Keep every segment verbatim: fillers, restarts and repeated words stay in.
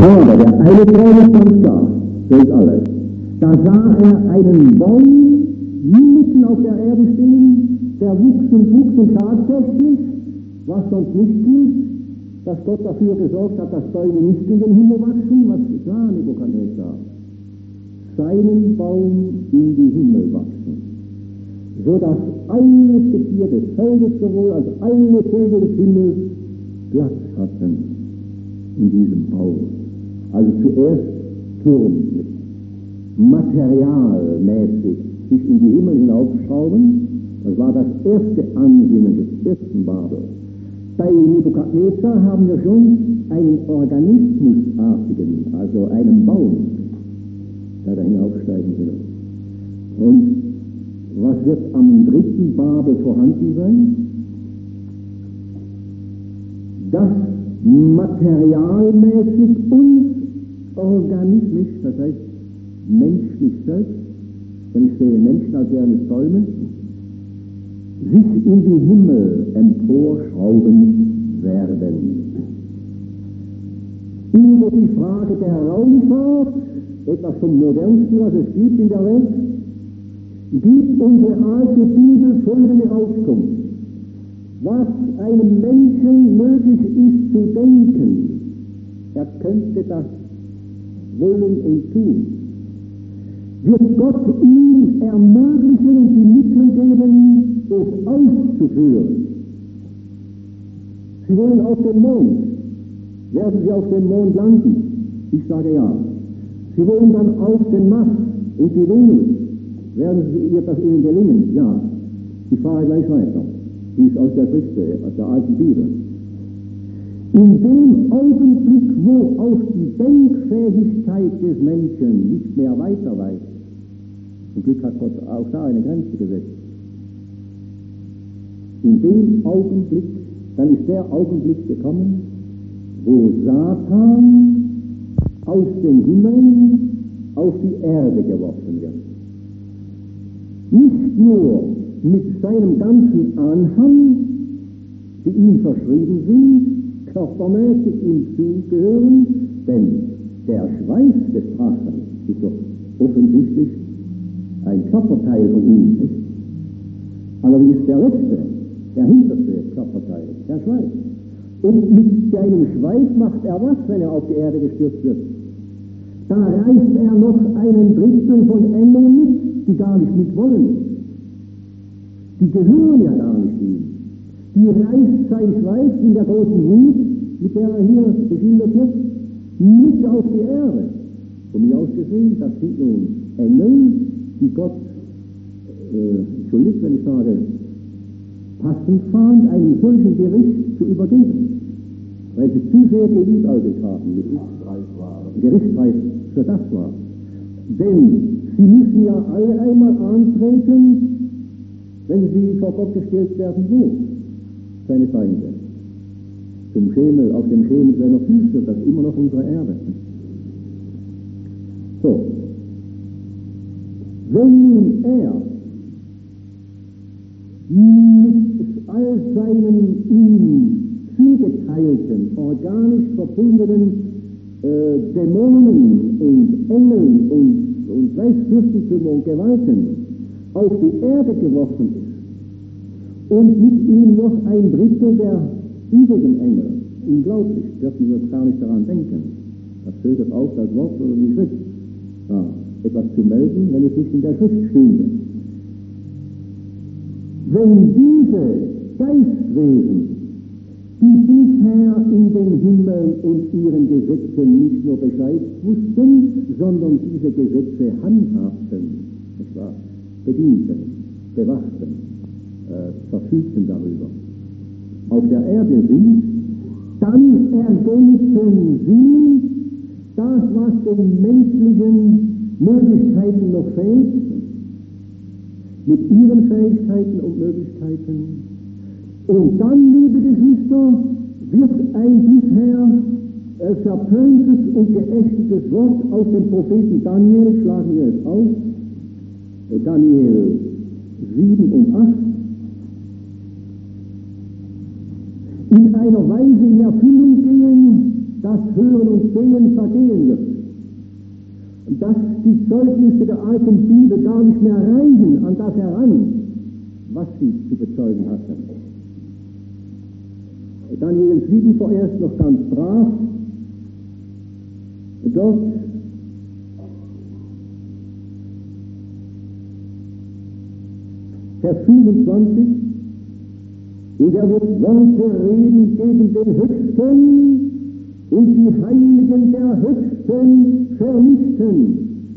Aber der eine Traum ist ganz klar, so ist alles. Da sah er einen Baum mitten auf der Erde stehen, der wuchs und wuchs und tatsächlich, was sonst nicht gilt, dass Gott dafür gesorgt hat, dass Bäume nicht in den Himmel wachsen. Was sah Nebukadnezar? Seinen Baum in die Himmel wachsen, so dass alle Getier des Feldes sowohl als alle Vögel des Himmels Platz hatten in diesem Baum. Also zuerst Turm mit materialmäßig sich in die Himmel hinaufschrauben. Das war das erste Ansinnen des ersten Babels. Bei Nebukadnezar haben wir schon einen organismusartigen, also einen Baum, der da hinaufsteigen will. Und was wird am dritten Babel vorhanden sein? Das materialmäßig und organismisch, das heißt menschlich selbst, wenn ich sehe Menschen als wären es Bäume, sich in die Himmel emporschrauben werden. Über die Frage der Raumfahrt, etwas vom Modernsten, was es gibt in der Welt, gibt unsere alte Bibel folgende Auskunft. Was einem Menschen möglich ist zu denken, er könnte das wollen und tun, wird Gott ihm ermöglichen und die Mittel geben, es auszuführen. Sie wollen auf den Mond. Werden Sie auf dem Mond landen? Ich sage ja. Sie wollen dann auf den Mars und die Venus. Werden Sie, ihr das Ihnen gelingen? Ja. Ich fahre gleich weiter. Die ist aus der Schrift, aus der alten Bibel. In dem Augenblick, wo auch die Denkfähigkeit des Menschen nicht mehr weiter weiß, zum Glück hat Gott auch da eine Grenze gesetzt, in dem Augenblick, dann ist der Augenblick gekommen, wo Satan aus den Himmeln auf die Erde geworfen wird. Nicht nur mit seinem ganzen Anhang, die ihm verschrieben sind, körpermäßig ihm zugehören, denn der Schweif des Drachen ist doch offensichtlich ein Körperteil von ihm. Aber wie ist der letzte, der hinterste Körperteil, der Schweif? Und mit seinem Schweif macht er was, wenn er auf die Erde gestürzt wird? Da reißt er noch einen Drittel von Engeln mit, die gar nicht mitwollen. Die gehören ja gar nicht ihm. Die reißt sein Schweif in der großen Wut, mit der er hier beschildert wird, mit auf die Erde. Von mir aus gesehen, das sind nun Engel, die Gott, äh, entschuldigt, wenn ich sage, passend fand, einem solchen Gericht zu übergeben, weil sie zu sehr geliebäugelt haben, mit gerichtsreif für das war. Denn sie müssen ja alle einmal antreten, wenn sie vor Gott gestellt werden, wo? Seine Feinde. Zum Schemel, auf dem Schemel seiner Füße, das ist immer noch unsere Erde. So. Wenn nun er mit all seinen ihm zugeteilten, organisch verbundenen äh, Dämonen und Engeln und, und Fürstentümer und Gewalten auf die Erde geworfen ist und mit ihm noch ein Drittel der übrigen Engel, unglaublich, dürfen wir gar nicht daran denken. Das füllt auch das Wort oder die Schrift. Ja, etwas zu melden, wenn es nicht in der Schrift stünde. Wenn diese Geistwesen, die bisher in den Himmel und ihren Gesetzen nicht nur Bescheid wussten, sondern diese Gesetze handhabten, nicht wahr? Bedienten, bewachten, äh, verfügten darüber, auf der Erde sind, dann ergänzen sie das, was den menschlichen Möglichkeiten noch fehlt, mit ihren Fähigkeiten und Möglichkeiten. Und dann, liebe Geschwister, wird ein bisher äh, verpöntes und geächtetes Wort aus dem Propheten Daniel, schlagen wir es auf, äh, Daniel sieben und acht, in einer Weise in Erfüllung gehen, das Hören und Sehen vergehen wird. Und dass die Zeugnisse der alten Bibel gar nicht mehr reichen an das heran, was sie zu bezeugen hatten. Daniel sieben vorerst noch ganz brav. Dort Vers fünfundzwanzig, und er wird Worte reden gegen den Höchsten und die Heiligen der Höchsten vernichten.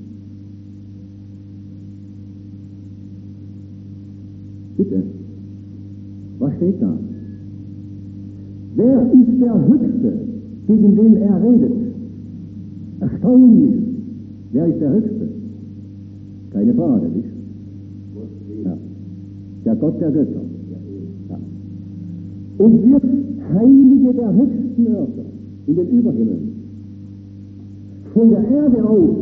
Bitte, was steht da? Wer ist der Höchste, gegen den er redet? Erstaunlich. Wer ist der Höchste? Keine Frage, nicht? Ja. Der Gott der Götter. Ja. Und wird Heilige der höchsten Örter in den Überhimmeln von der Erde aus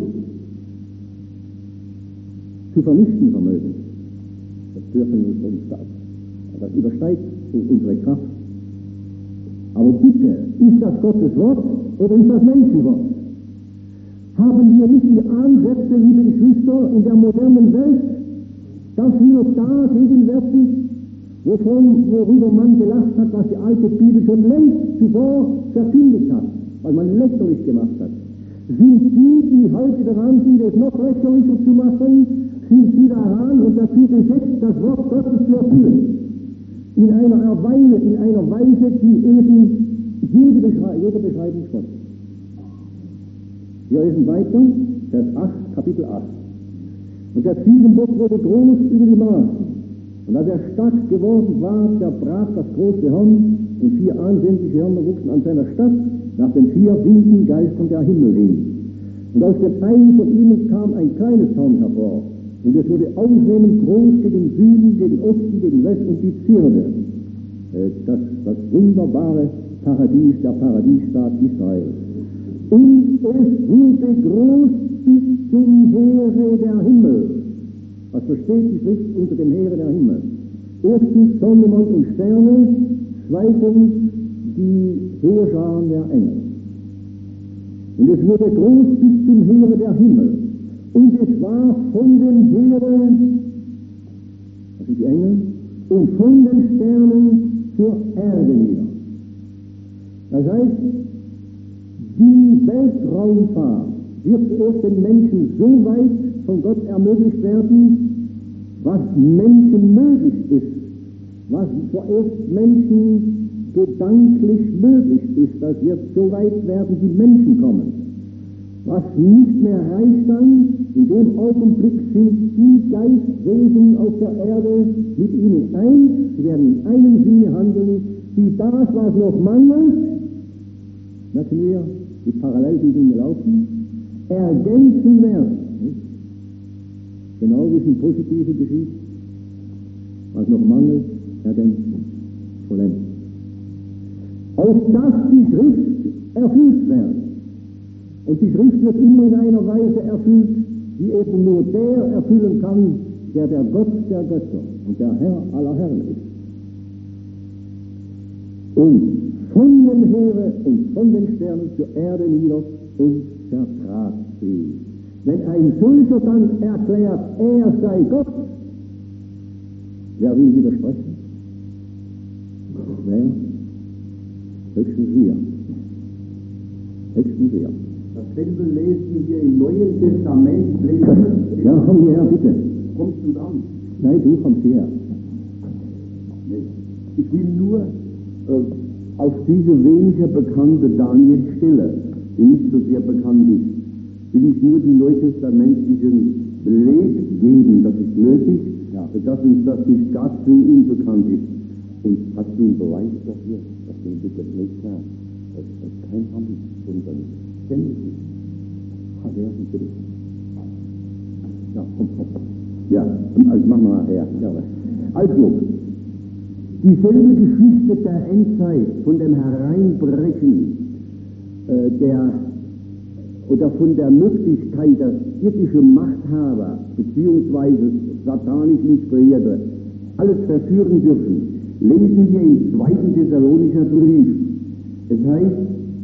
zu vernichten vermögen. Das dürfen wir uns das. Das übersteigt unsere Kraft. Aber bitte, ist das Gottes Wort oder ist das Menschenwort? Haben wir nicht die Ansätze, liebe Geschwister, in der modernen Welt, dafür da gegenwärtig, wovon, worüber man gelacht hat, was die alte Bibel schon längst zuvor verkündigt hat, weil man lächerlich gemacht hat? Sind die, die heute daran sind, es noch lächerlicher zu machen, sind sie daran und dazu gesetzt, das Wort Gottes zu erfüllen? In einer Weise, in einer Weise, die eben jede Beschrei- jeder Beschreibung spottet. Wir lesen weiter, Vers acht, Kapitel acht. Und der Ziegenbock wurde groß über die Maßen. Und als er stark geworden war, zerbrach das große Horn, und vier ansehnliche Hörner wuchsen an seiner Stadt nach den vier wilden Geistern der Himmel hin. Und aus dem einen von ihnen kam ein kleines Horn hervor. Und es wurde ausnehmend groß gegen Süden, gegen Osten, gegen Westen und die Zierde. Das, das wunderbare Paradies, der Paradiesstaat Israel. Und es wurde groß bis zum Heere der Himmel. Was versteht die Schrift unter dem Heere der Himmel? Erstens Sonne, Mond und Sterne, zweitens die Heerscharen der Engel. Und es wurde groß bis zum Heere der Himmel. Und es war von den Heeren, das sind die Engel, und von den Sternen zur Erde nieder. Das heißt, die Weltraumfahrt wird zuerst den Menschen so weit von Gott ermöglicht werden, was Menschen möglich ist, was vorerst Menschen gedanklich möglich ist. Das wird so weit werden, die Menschen kommen. Was nicht mehr reicht dann, in dem Augenblick sind die Geistwesen auf der Erde mit ihnen eins, sie werden in einem Sinne handeln, die das, was noch mangelt, merken wir, die Parallelbildungen laufen, ergänzen werden. Nicht? Genau wie es im Positiven geschieht, was noch mangelt, ergänzen, vollenden. Auf das die Schrift erfüllt wird. Und die Schrift wird immer in einer Weise erfüllt, die eben nur der erfüllen kann, der der Gott der Götter und der Herr aller Herren ist. Und von dem Heere und von den Sternen zur Erde nieder und zertrat sie. Wenn ein solcher dann erklärt, er sei Gott, wer will widersprechen? Wer? Höchstens wir. Höchstens wir. Dasselbe lesen wir im Neuen Testament. Lesen. Ja, komm hierher, bitte. Kommst du dann? Nein, du kommst hierher. Ich will nur äh, auf diese weniger bekannte Daniel-Stelle, die nicht so sehr bekannt ist, will ich nur die neutestamentlichen Beleg geben. Das ist nötig, ja, dass uns das nicht ganz so unbekannt ist. Und hast du einen Beweis dafür, dass du bitte nicht sagst, dass das kein Amt sondern ständig ist? Hat er nicht bitte? Ja, komm, komm. Ja, also machen wir nachher. Ja, also, dieselbe Geschichte der Endzeit, von dem Hereinbrechen äh, der, oder von der Möglichkeit, dass irdische Machthaber beziehungsweise satanisch Inspirierte alles verführen dürfen, lesen wir im zweiten Thessalonischer Brief. Es heißt,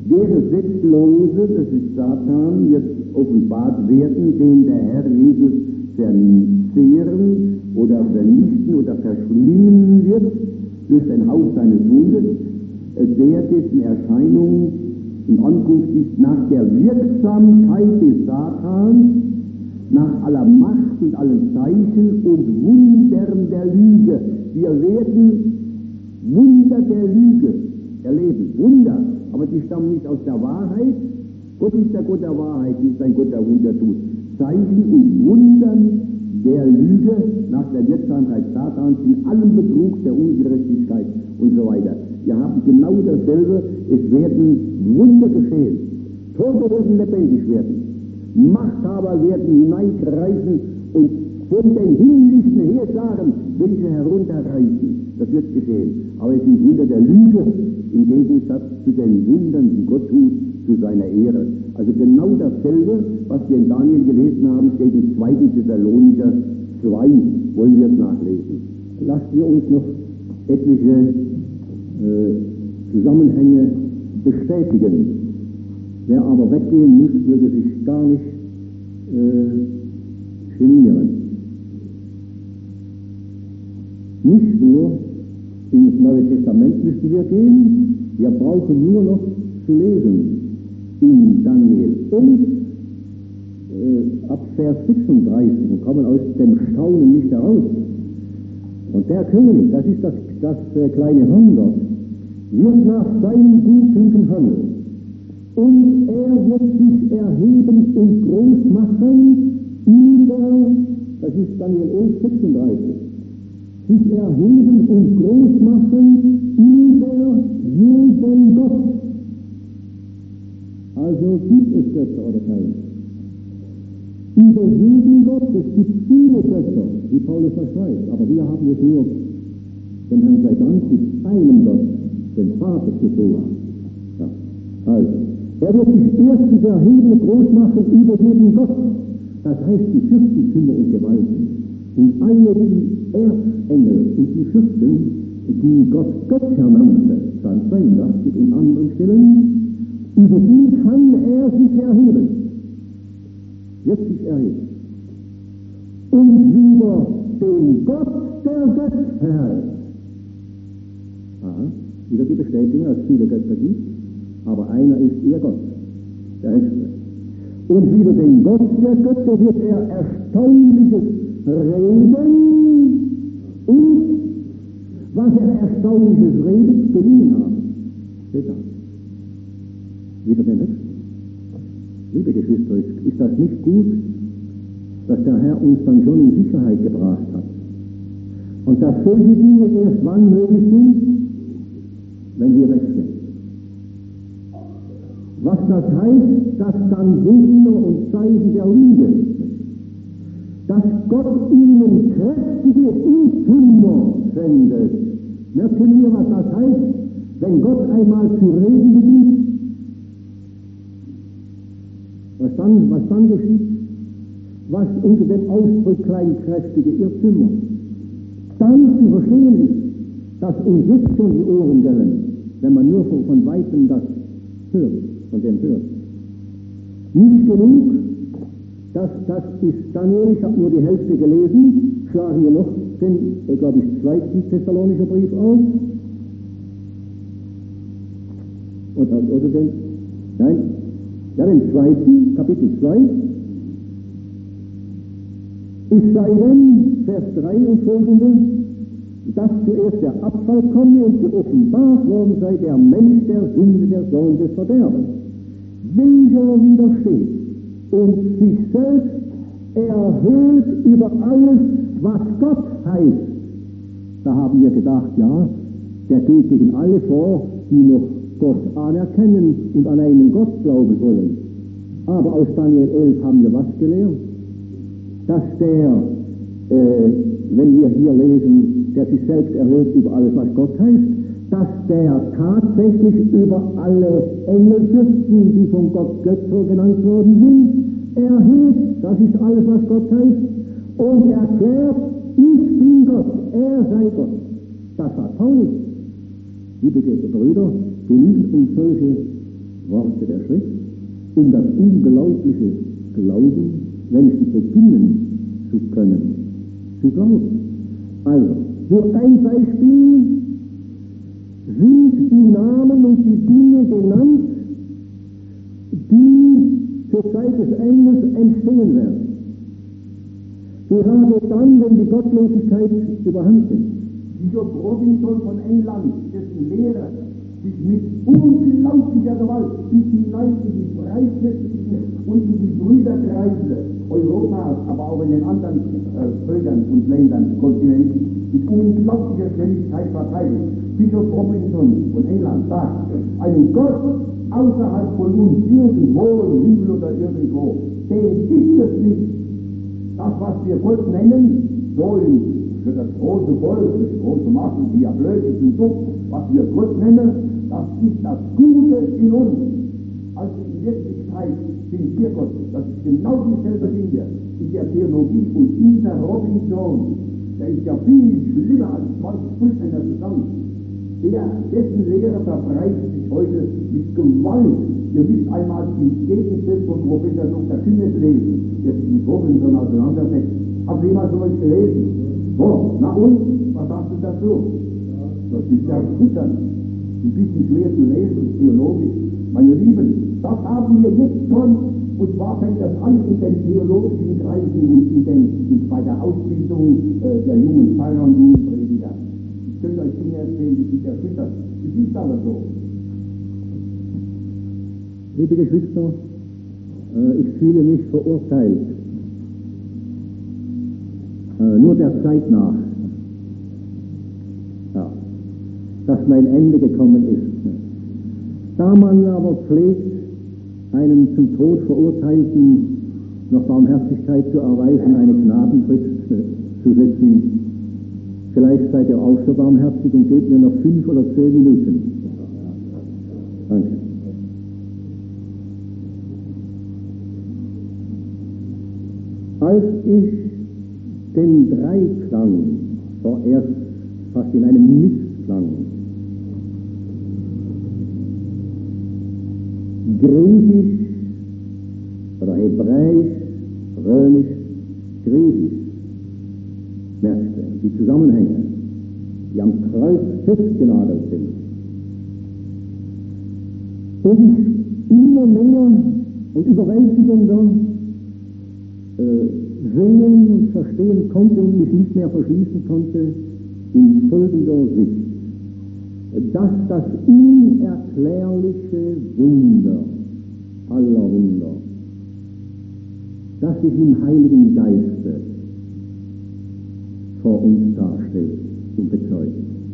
Der Gesetzlose, das ist Satan, wird offenbart werden, den der Herr Jesus verzehren oder vernichten oder verschlingen wird durch den Hauch seines Mundes, der dessen Erscheinung in Ankunft ist nach der Wirksamkeit des Satans, nach aller Macht und allen Zeichen und Wundern der Lüge. Wir werden Wunder der Lüge erleben. Wunder, aber die stammen nicht aus der Wahrheit. Gott ist der Gott der Wahrheit, nicht ein Gott, der Wunder tut. Zeichen und Wundern der Lüge nach der Wirksamkeit Satans in allem Betrug, der Ungerechtigkeit und so weiter. Wir haben genau dasselbe. Es werden Wunder geschehen. Tote werden lebendig werden. Machthaber werden hineingreifen und von den himmlischen Heerscharen welche herunterreißen. Das wird geschehen. Aber es sind Wunder der Lüge im Gegensatz zu den Wundern, die Gott tut, zu seiner Ehre. Also genau dasselbe, was wir in Daniel gelesen haben, steht in zweiten Thessalonicher zwei, wollen wir es nachlesen. Lassen wir uns noch etliche äh, Zusammenhänge bestätigen. Wer aber weggehen muss, würde sich gar nicht äh, genieren. Nicht nur ins Neue Testament müssen wir gehen, wir brauchen nur noch zu lesen in Daniel und äh, ab Vers sechsunddreißig und kommen aus dem Staunen nicht heraus. Und der König, das ist das, das äh, kleine Wunder, wird nach seinem Gutdünken handeln. Und er wird sich erheben und groß machen über, das ist Daniel elf, sechsunddreißig, sich erheben und groß machen über jeden Gott. Also gibt es Götter oder keine? Über jeden Gott, es gibt viele Götter, wie Paulus das schreibt, aber wir haben jetzt nur, dem Herrn sei Dank, mit einem Gott, den Vater zu tun. Ja. Also, er wird sich erstens erheben und groß machen über jeden Gott. Das heißt, die Fürstentümer und Gewalten und alle die Erzengel und die Fürsten, die Gott Gott ernannte, Psalm zweiundachtzig und anderen Stellen, über die kann er sich erheben. Wird sich erheben. Und wieder den Gott der Götter. Aha, wieder die Bestätigung, dass es viele Götter gibt, aber einer ist ihr Gott, der Höchste. Und wieder den Gott der Götter wird er Erstaunliches reden und was er Erstaunliches redet, geliehen haben. Steht da. Wieder den Höchsten. Liebe Geschwister, ist das nicht gut, dass der Herr uns dann schon in Sicherheit gebracht hat? Und dass solche Dinge erst wann möglich sind, wenn wir weg sind. Was das heißt, dass dann Wunder und Zeichen der Lüge, dass Gott ihnen kräftige Irrtümer sendet. Merken wir, was das heißt, wenn Gott einmal zu reden beginnt? Was dann, was dann geschieht? Was unter dem Ausdruck kleinkräftige Irrtümer dann zu verstehen ist, dass uns jetzt schon die Ohren gellen, wenn man nur von, von Weitem das hört, von dem hört. Nicht genug, das, das ist Daniel, ich habe nur die Hälfte gelesen, schlagen wir noch den, äh, glaube ich, zweiten Thessalonischer Brief auf. Oder, oder den, nein, ja, den zweiten, Kapitel zwei. Es sei denn, Vers drei und folgende, dass zuerst der Abfall komme und geoffenbart worden sei der Mensch der Sünde, der Sohn des Verderbens, welcher widersteht und sich selbst erhöht über alles, was Gott heißt. Da haben wir gedacht, ja, der geht gegen alle vor, die noch Gott anerkennen und an einen Gott glauben wollen. Aber aus Daniel elf haben wir was gelernt? Dass der, äh, wenn wir hier lesen, der sich selbst erhöht über alles, was Gott heißt, dass der tatsächlich über alle Engelfürsten, die von Gott Götter genannt worden sind, erhöht. Das ist alles, was Gott heißt. Und erklärt, ich bin Gott, er sei Gott. Das sagt Paulus. Liebe Brüder, genügend um solche Worte der Schrift, um das Unglaubliche glauben, wenigstens beginnen zu können, zu glauben. Also, nur ein Beispiel, sind die Namen und die Dinge genannt, die zur Zeit des Endes entstehen werden. Gerade dann, wenn die Gottlosigkeit überhand nimmt. Dieser Robinson von England, dessen Lehre sich mit unglaublicher Gewalt bis hinein in die freikirchlichen und in die Brüderkreise Europas, aber auch in den anderen äh, Völkern und Ländern, Kontinenten, mit unglaublicher Schnelligkeit verteidigt. Bischof Robinson von England sagt, einen Gott außerhalb von uns, irgendwo im Himmel oder irgendwo, den gibt es nicht. Das, was wir Gott nennen, so für das große Volk, für die große Masse, die ja blöd ist und dumm, was wir Gott nennen, das ist das Gute in uns. Also in Wirklichkeit sind wir Gott. Das ist genau dieselbe Linie in der Theologie. Und dieser Robinson, der ist ja viel schlimmer als zwanzig Fußmänner zusammen. Der, dessen Lehre verbreitet sich heute mit Gewalt. Ihr müsst einmal die Gegenstände von Professor Doktor Künnes lesen, der sich mit Robinson auseinandersetzt. Habt ihr jemals so etwas gelesen? So, na und? Was sagst du dazu? Das ist ja erschütternd. Ein bisschen schwer zu lesen, theologisch. Meine Lieben, das haben wir jetzt schon, und zwar fängt das an in den theologischen Kreisen und in den, in, bei der Ausbildung äh, der jungen Pfarrer und jungen Prediger. Ich könnte euch Dinge erzählen, die sind erschütternd. Es ist aber so. Liebe Geschwister, äh, ich fühle mich verurteilt, äh, nur der Zeit nach, ja, dass mein Ende gekommen ist. Da man aber pflegt, einem zum Tod Verurteilten noch Barmherzigkeit zu erweisen, eine Gnadenfrist äh, zu setzen, vielleicht seid ihr auch so barmherzig und gebt mir noch fünf oder zehn Minuten. Danke. Als ich den Dreiklang vorerst fast in einem Missklang Griechisch oder Hebräisch, Römisch, Griechisch merkte, die Zusammenhänge, die am Kreuz festgenagelt sind. Und ich immer mehr und überwältigender äh, sehen und verstehen konnte und mich nicht mehr verschließen konnte in folgender Sicht, dass das unerklärliche Wunder aller Wunder, das sich im Heiligen Geiste vor uns darstellt und bezeugt,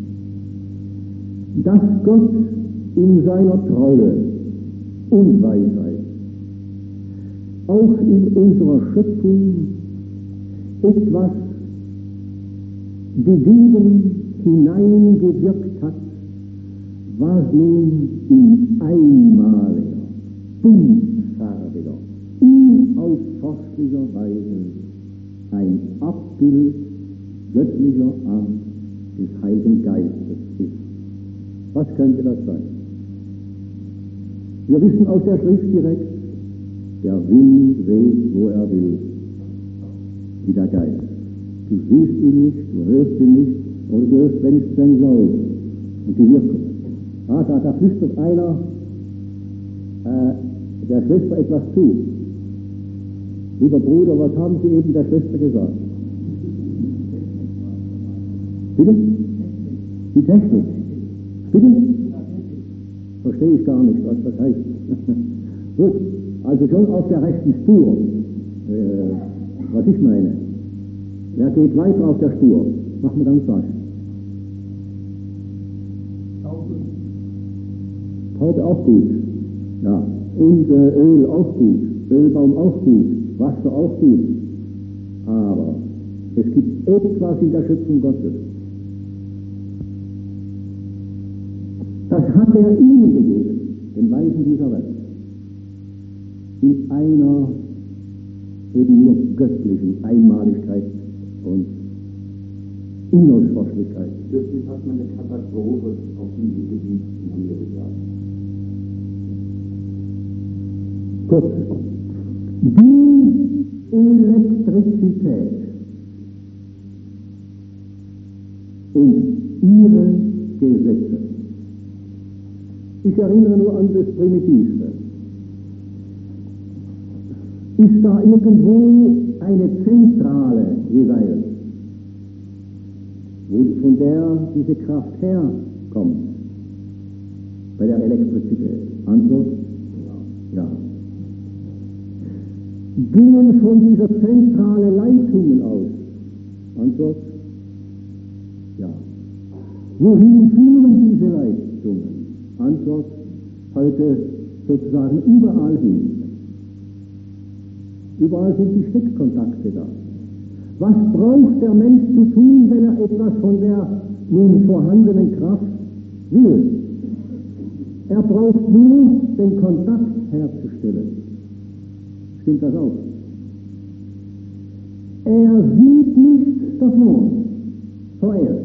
dass Gott in seiner Treue und Weisheit auch in unserer Schöpfung etwas gegeben, hineingewirkt hat, was nun in einmaliger, buntfarbiger, unausforschlicher Weise ein Abbild göttlicher Art des Heiligen Geistes ist. Was könnte das sein? Wir wissen aus der Schrift direkt, der Wind weht, wo er will, wie der Geist. Du siehst ihn nicht, du hörst ihn nicht, oder du hörst wenigstens den Laut und die Wirkung. Ah, da, da flüstert einer äh, der Schwester etwas zu. Lieber Bruder, was haben Sie eben der Schwester gesagt? Bitte? Die Technik. Bitte? Verstehe ich gar nicht, was das heißt. Gut, also schon auf der rechten Spur, äh, was ich meine. Wer geht weiter auf der Spur? Machen wir ganz rasch. Taube auch gut. Ja. Und äh, Öl auch gut. Ölbaum auch gut. Wasser auch gut. Aber es gibt etwas in der Schöpfung Gottes. Das hat er ihnen gegeben, den Weisen dieser Welt. In einer eben nur göttlichen Einmaligkeit und Unausforschlichkeit. Plötzlich hat man eine Katastrophe auf diesem Gebiet in Amerika. Kurz, die Elektrizität und ihre Gesetze. Ich erinnere nur an das Primitivste. Ist da irgendwo eine Zentrale jeweils, wo, von der diese Kraft herkommt, bei der Elektrizität? Antwort? Ja. Gehen von dieser Zentrale Leitungen aus? Antwort? Ja. Wohin führen diese Leitungen? Antwort? Heute sozusagen überall hin. Überall sind die Steckkontakte da. Was braucht der Mensch zu tun, wenn er etwas von der nun vorhandenen Kraft will? Er braucht nur, den Kontakt herzustellen. Stimmt das auch? Er sieht nichts davon, vorerst.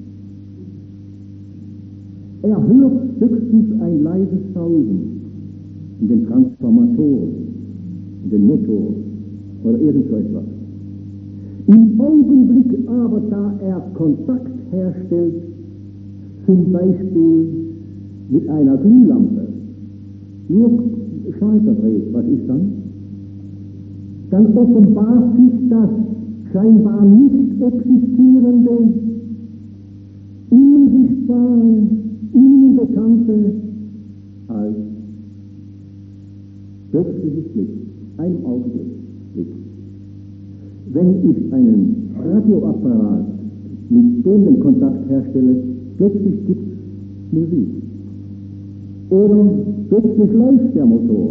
Er hört höchstens ein leises Sausen in den Transformatoren, in den Motor oder irgend so etwas. Im Augenblick aber, da er Kontakt herstellt, zum Beispiel mit einer Glühlampe, nur Schalter dreht, was ist dann? Dann offenbart sich das scheinbar nicht existierende, unsichtbare, unbekannte als plötzliches Licht, einem Augenblick Licht. Wenn ich einen Radioapparat mit dem den Kontakt herstelle, plötzlich gibt es Musik. Oder plötzlich läuft der Motor.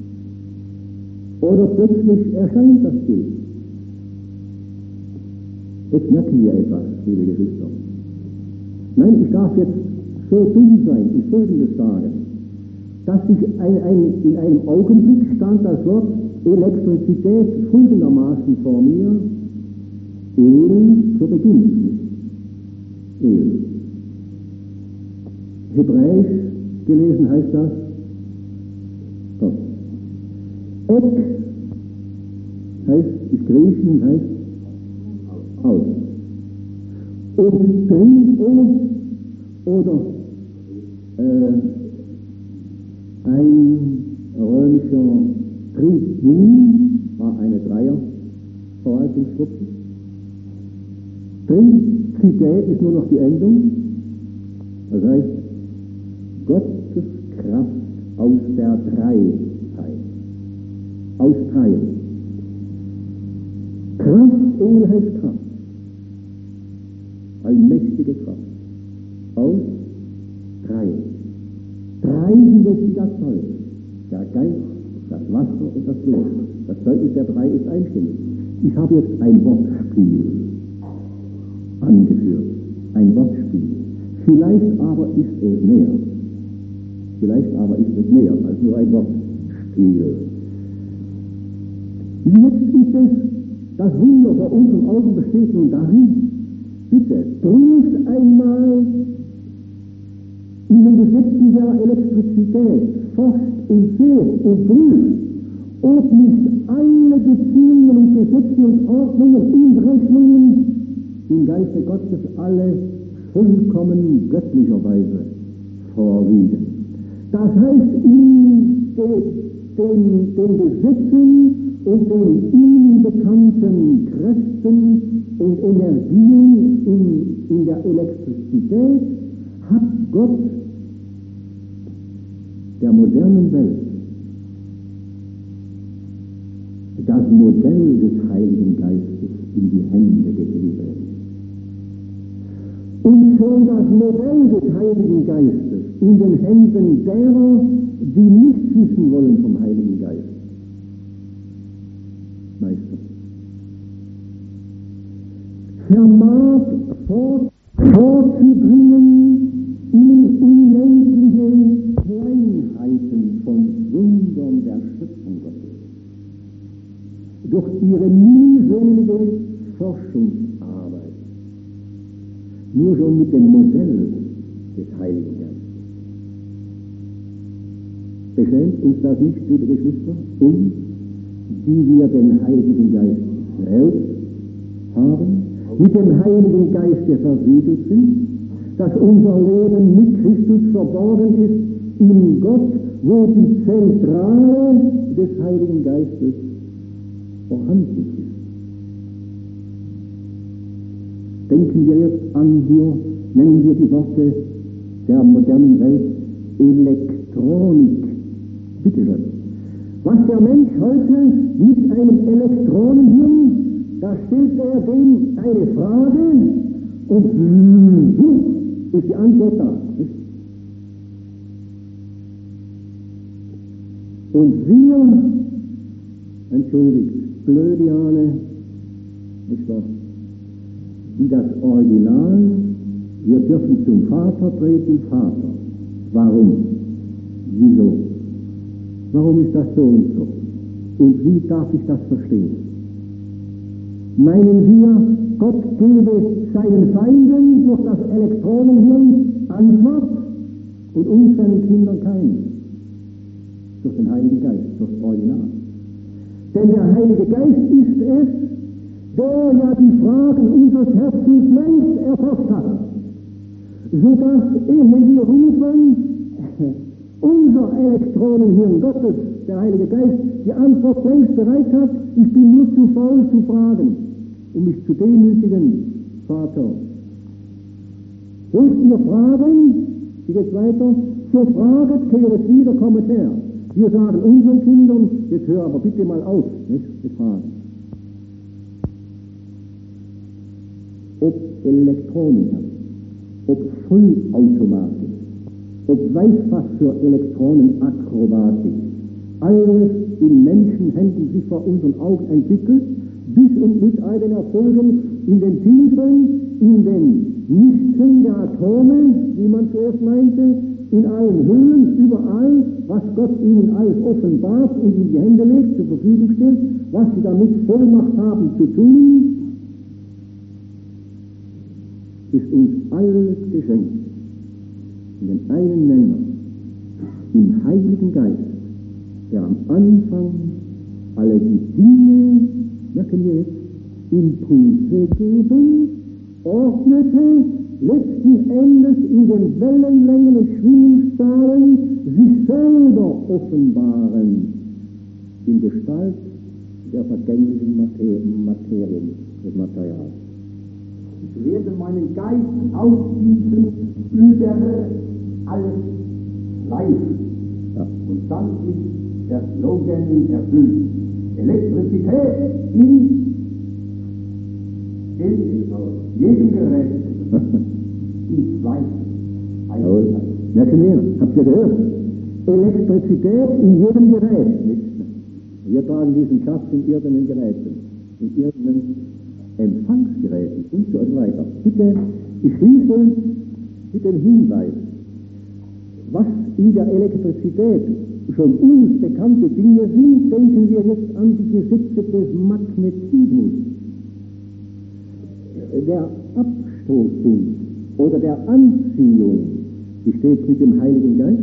Oder plötzlich erscheint das Bild. Jetzt merken wir etwas, liebe Geschwister. Nein, ich darf jetzt so dumm sein, ich Folgendes sagen, dass ich ein, ein, in einem Augenblick stand das Wort Elektrizität folgendermaßen vor mir, El zu Beginn. El. Hebräisch gelesen heißt das Gott. Ek heißt, ist Griechisch und heißt aus. Und drin oder äh, ein römischer Tribun war eine Dreier-Verwaltungsgruppe. Trinzität ist nur noch die Endung. Das heißt, Gottes Kraft aus der Dreiheit. Aus Dreien. Kraft ohne heißt Kraft. Allmächtige Kraft. Aus Dreien. Drei mächtiger Zeug. Der Geist, das Wasser und das Blut. Das Zeugnis der drei ist einstimmig. Ich habe jetzt ein Wortspiel angeführt. Ein Wortspiel. Vielleicht aber ist es mehr. Vielleicht aber ist es mehr als nur ein Wortspiel. Jetzt ist es, das Wunder vor unseren Augen besteht nun darin, bitte, prüft einmal in den Gesetzen der Elektrizität, forscht und seht und prüft, ob nicht alle Beziehungen und Gesetze und Ordnungen und Rechnungen im Geiste Gottes alle vollkommen göttlicherweise vorliegen. Das heißt, in den, den, den Gesetzen und den ihnen bekannten Kräften und Energien in, in der Elektrizität hat Gott der modernen Welt das Modell des Heiligen Geistes in die Hände gegeben. Und schon das Modell des Heiligen Geistes in den Händen derer, die nichts wissen wollen vom Heiligen Geist. Meister. Vermag fort, vorzubringen ihnen unendliche Kleinheiten von Wundern der Schöpfung Gottes. Durch ihre mühselige Forschungsarbeit. Nur schon mit dem Modell des Heiligen Geistes. Beschämt? uns das nicht, liebe Geschwister, um die wir den Heiligen Geist selbst haben, mit dem Heiligen Geiste versiegelt sind, dass unser Leben mit Christus verborgen ist in Gott, wo die Zentrale des Heiligen Geistes vorhanden ist. Denken wir jetzt an, hier nennen wir die Worte der modernen Welt Elektronik. Bitte schön. Was der Mensch heute mit einem Elektronenhirn, da stellt er dem eine Frage und hm, ist die Antwort da. Nicht? Und wir, entschuldigt, Blödiane, nicht wahr? Die das Original, wir dürfen zum Vater treten, Vater. Warum? Wieso? Warum ist das so und so? Und wie darf ich das verstehen? Meinen wir, Gott gebe seinen Feinden durch das Elektronenhirn Antwort und uns seinen Kindern keinen? Durch den Heiligen Geist, durch das Original. Denn der Heilige Geist ist es, der ja die Fragen unseres Herzens längst erforscht hat, sodass, ehe wir rufen, unser Elektronenhirn Gottes, der Heilige Geist, die Antwort längst bereit hat, ich bin nur zu faul zu fragen, um mich zu demütigen, Vater. Wollt ihr fragen? Wie geht's weiter? So fraget, kehret wieder, kommet her. Wir sagen unseren Kindern, jetzt hör aber bitte mal auf, nicht? Mit Fragen. Ob Elektronenhirn, ob Vollautomatik, ob weiß was für Elektronenakrobatik, alles in Menschenhänden sich vor unseren Augen entwickelt, bis und mit all den Erfolgen in den Tiefen, in den Nichten der Atome, wie man zuerst meinte, in allen Höhen, überall, was Gott ihnen alles offenbart und in die Hände legt, zur Verfügung stellt, was sie damit Vollmacht haben zu tun, ist uns alles geschenkt. In dem einen Nenner, im Heiligen Geist, der am Anfang alle die Dinge, merken wir jetzt, Impulse geben, ordnete, letzten Endes in den Wellenlängen und Schwingungszahlen sich selber offenbaren, in Gestalt der vergänglichen Materie, des Materials. Ich werde meinen Geist ausgießen über alles Live. Ja. Und dann ist der Slogan erfüllt. Elektrizität in, in jedem Gerät. In zwei. Merken wir, habt ihr gehört? Elektrizität in jedem Gerät. Nicht? Wir tragen diesen Schatz in irdenen Geräten, in irdenen Empfangsgeräten und so weiter. Bitte, ich schließe mit dem Hinweis, was in der Elektrizität schon uns bekannte Dinge sind, denken wir jetzt an die Gesetze des Magnetismus, der Abstoßung oder der Anziehung. Wie steht es mit dem Heiligen Geist?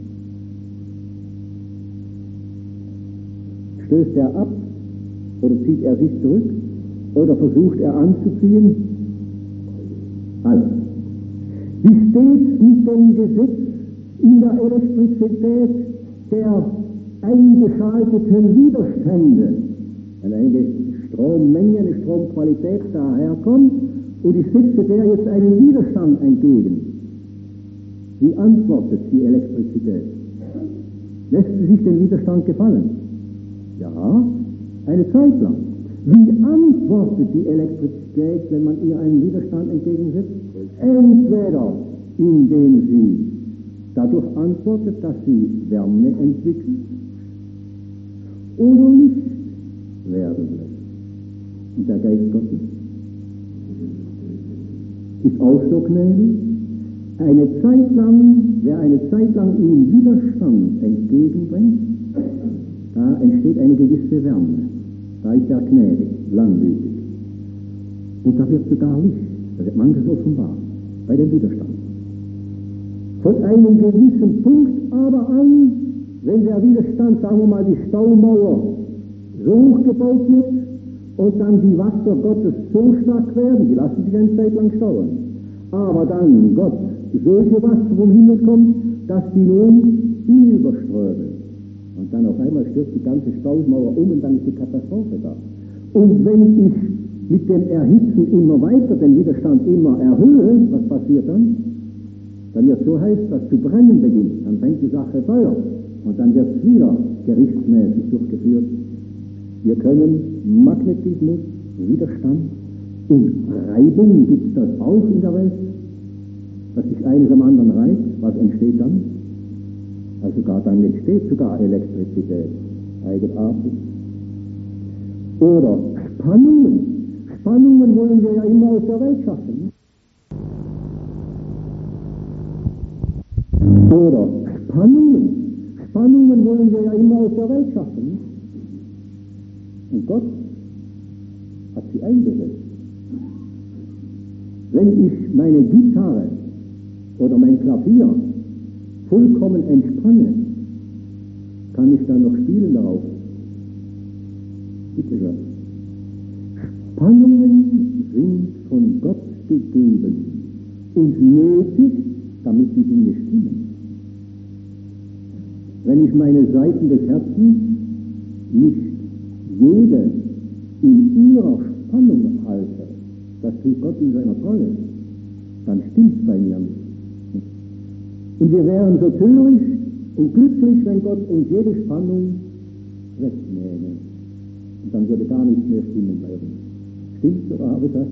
Stößt er ab oder zieht er sich zurück? Oder versucht er anzuziehen? Also, wie steht es mit dem Gesetz in der Elektrizität der eingeschalteten Widerstände? Wenn eine Strommenge, eine Stromqualität daherkommt und ich setze der jetzt einen Widerstand entgegen. Wie antwortet die Elektrizität? Lässt sie sich den Widerstand gefallen? Ja, eine Zeit lang. Wie antwortet die Elektrizität, wenn man ihr einen Widerstand entgegensetzt? Entweder indem sie dadurch antwortet, dass sie Wärme entwickelt oder Licht werden lässt. Und der Geist Gottes ist auch so gnädig. Eine Zeit lang, wer eine Zeit lang ihm Widerstand entgegenbringt, da entsteht eine gewisse Wärme. Da ist er gnädig, langmütig. Und da wird sogar Licht, da wird manches offenbar, bei dem Widerstand. Von einem gewissen Punkt aber an, wenn der Widerstand, sagen wir mal, die Staumauer so hochgebaut wird und dann die Wasser Gottes so stark werden, die lassen sich eine Zeit lang stauen. Aber dann Gott solche Wasser vom Himmel kommt, dass die nun überströmen. Und dann auf einmal stürzt die ganze Staumauer um und dann ist die Katastrophe da. Und wenn ich mit dem Erhitzen immer weiter den Widerstand immer erhöhe, was passiert dann? Dann wird es so heiß, dass zu brennen beginnt. Dann fängt die Sache Feuer. Und dann wird es wieder gerichtsmäßig durchgeführt. Wir können Magnetismus, Widerstand und Reibung, gibt es das auch in der Welt, dass sich eines am anderen reibt. Was entsteht dann? Also gar dann entsteht sogar Elektrizität. Eigenartig. Oder Spannungen. Spannungen wollen wir ja immer aus der Welt schaffen. Oder Spannungen. Spannungen wollen wir ja immer aus der Welt schaffen. Und Gott hat sie eingesetzt. Wenn ich meine Gitarre oder mein Klavier vollkommen entspanne, kann ich dann noch spielen darauf. Bitte schön. Spannungen sind von Gott gegeben und nötig, damit die Dinge stimmen. Wenn ich meine Saiten des Herzens nicht jede in ihrer Spannung halte, das tut Gott in seiner Treue, dann stimmt es bei mir nicht. Und wir wären so töricht und glücklich, wenn Gott uns jede Spannung wegnähme. Und dann würde gar nichts mehr stimmen bei uns. Stimmt's oder habe ich das?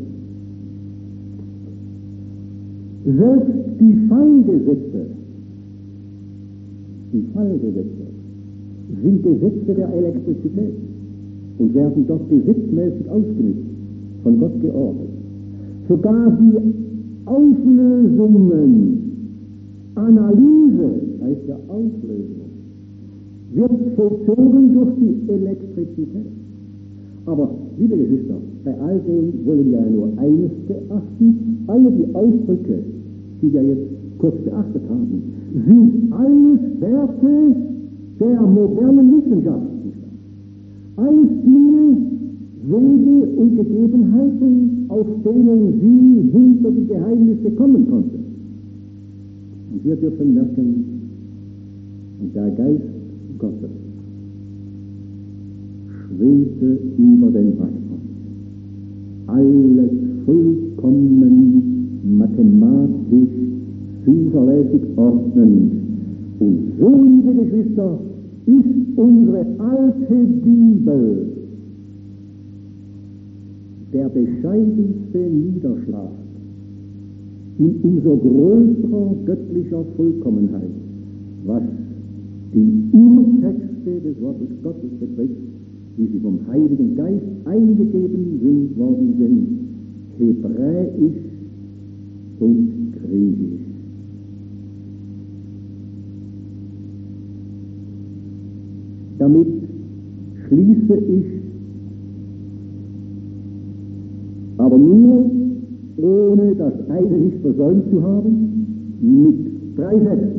Selbst die Fallgesetze, die Fallgesetze sind Gesetze der Elektrizität und werden dort gesetzmäßig ausgenutzt, von Gott geordnet. Sogar die Auflösungen, Analyse, heißt ja Auflösung, wird vollzogen durch die Elektrizität. Aber, liebe Geschwister, bei all dem wollen wir ja nur eines beachten. Alle die Ausdrücke, die wir jetzt kurz beachtet haben, sind alles Werke der modernen Wissenschaft. Alles Dinge, Wege und Gegebenheiten, auf denen sie hinter die Geheimnisse kommen konnten. Und wir dürfen merken, der Geist Gottes schwebte über den Wasser. Alles vollkommen mathematisch, zuverlässig ordnend. Und so, liebe Geschwister, ist unsere alte Bibel der bescheidenste Niederschlag in umso größerer göttlicher Vollkommenheit, was die Urtexte des Wortes Gottes betrifft, wie sie vom Heiligen Geist eingegeben sind, worden sind, Hebräisch und Griechisch. Damit schließe ich aber nur, ohne das eine nicht versäumt zu haben, mit drei Sätzen.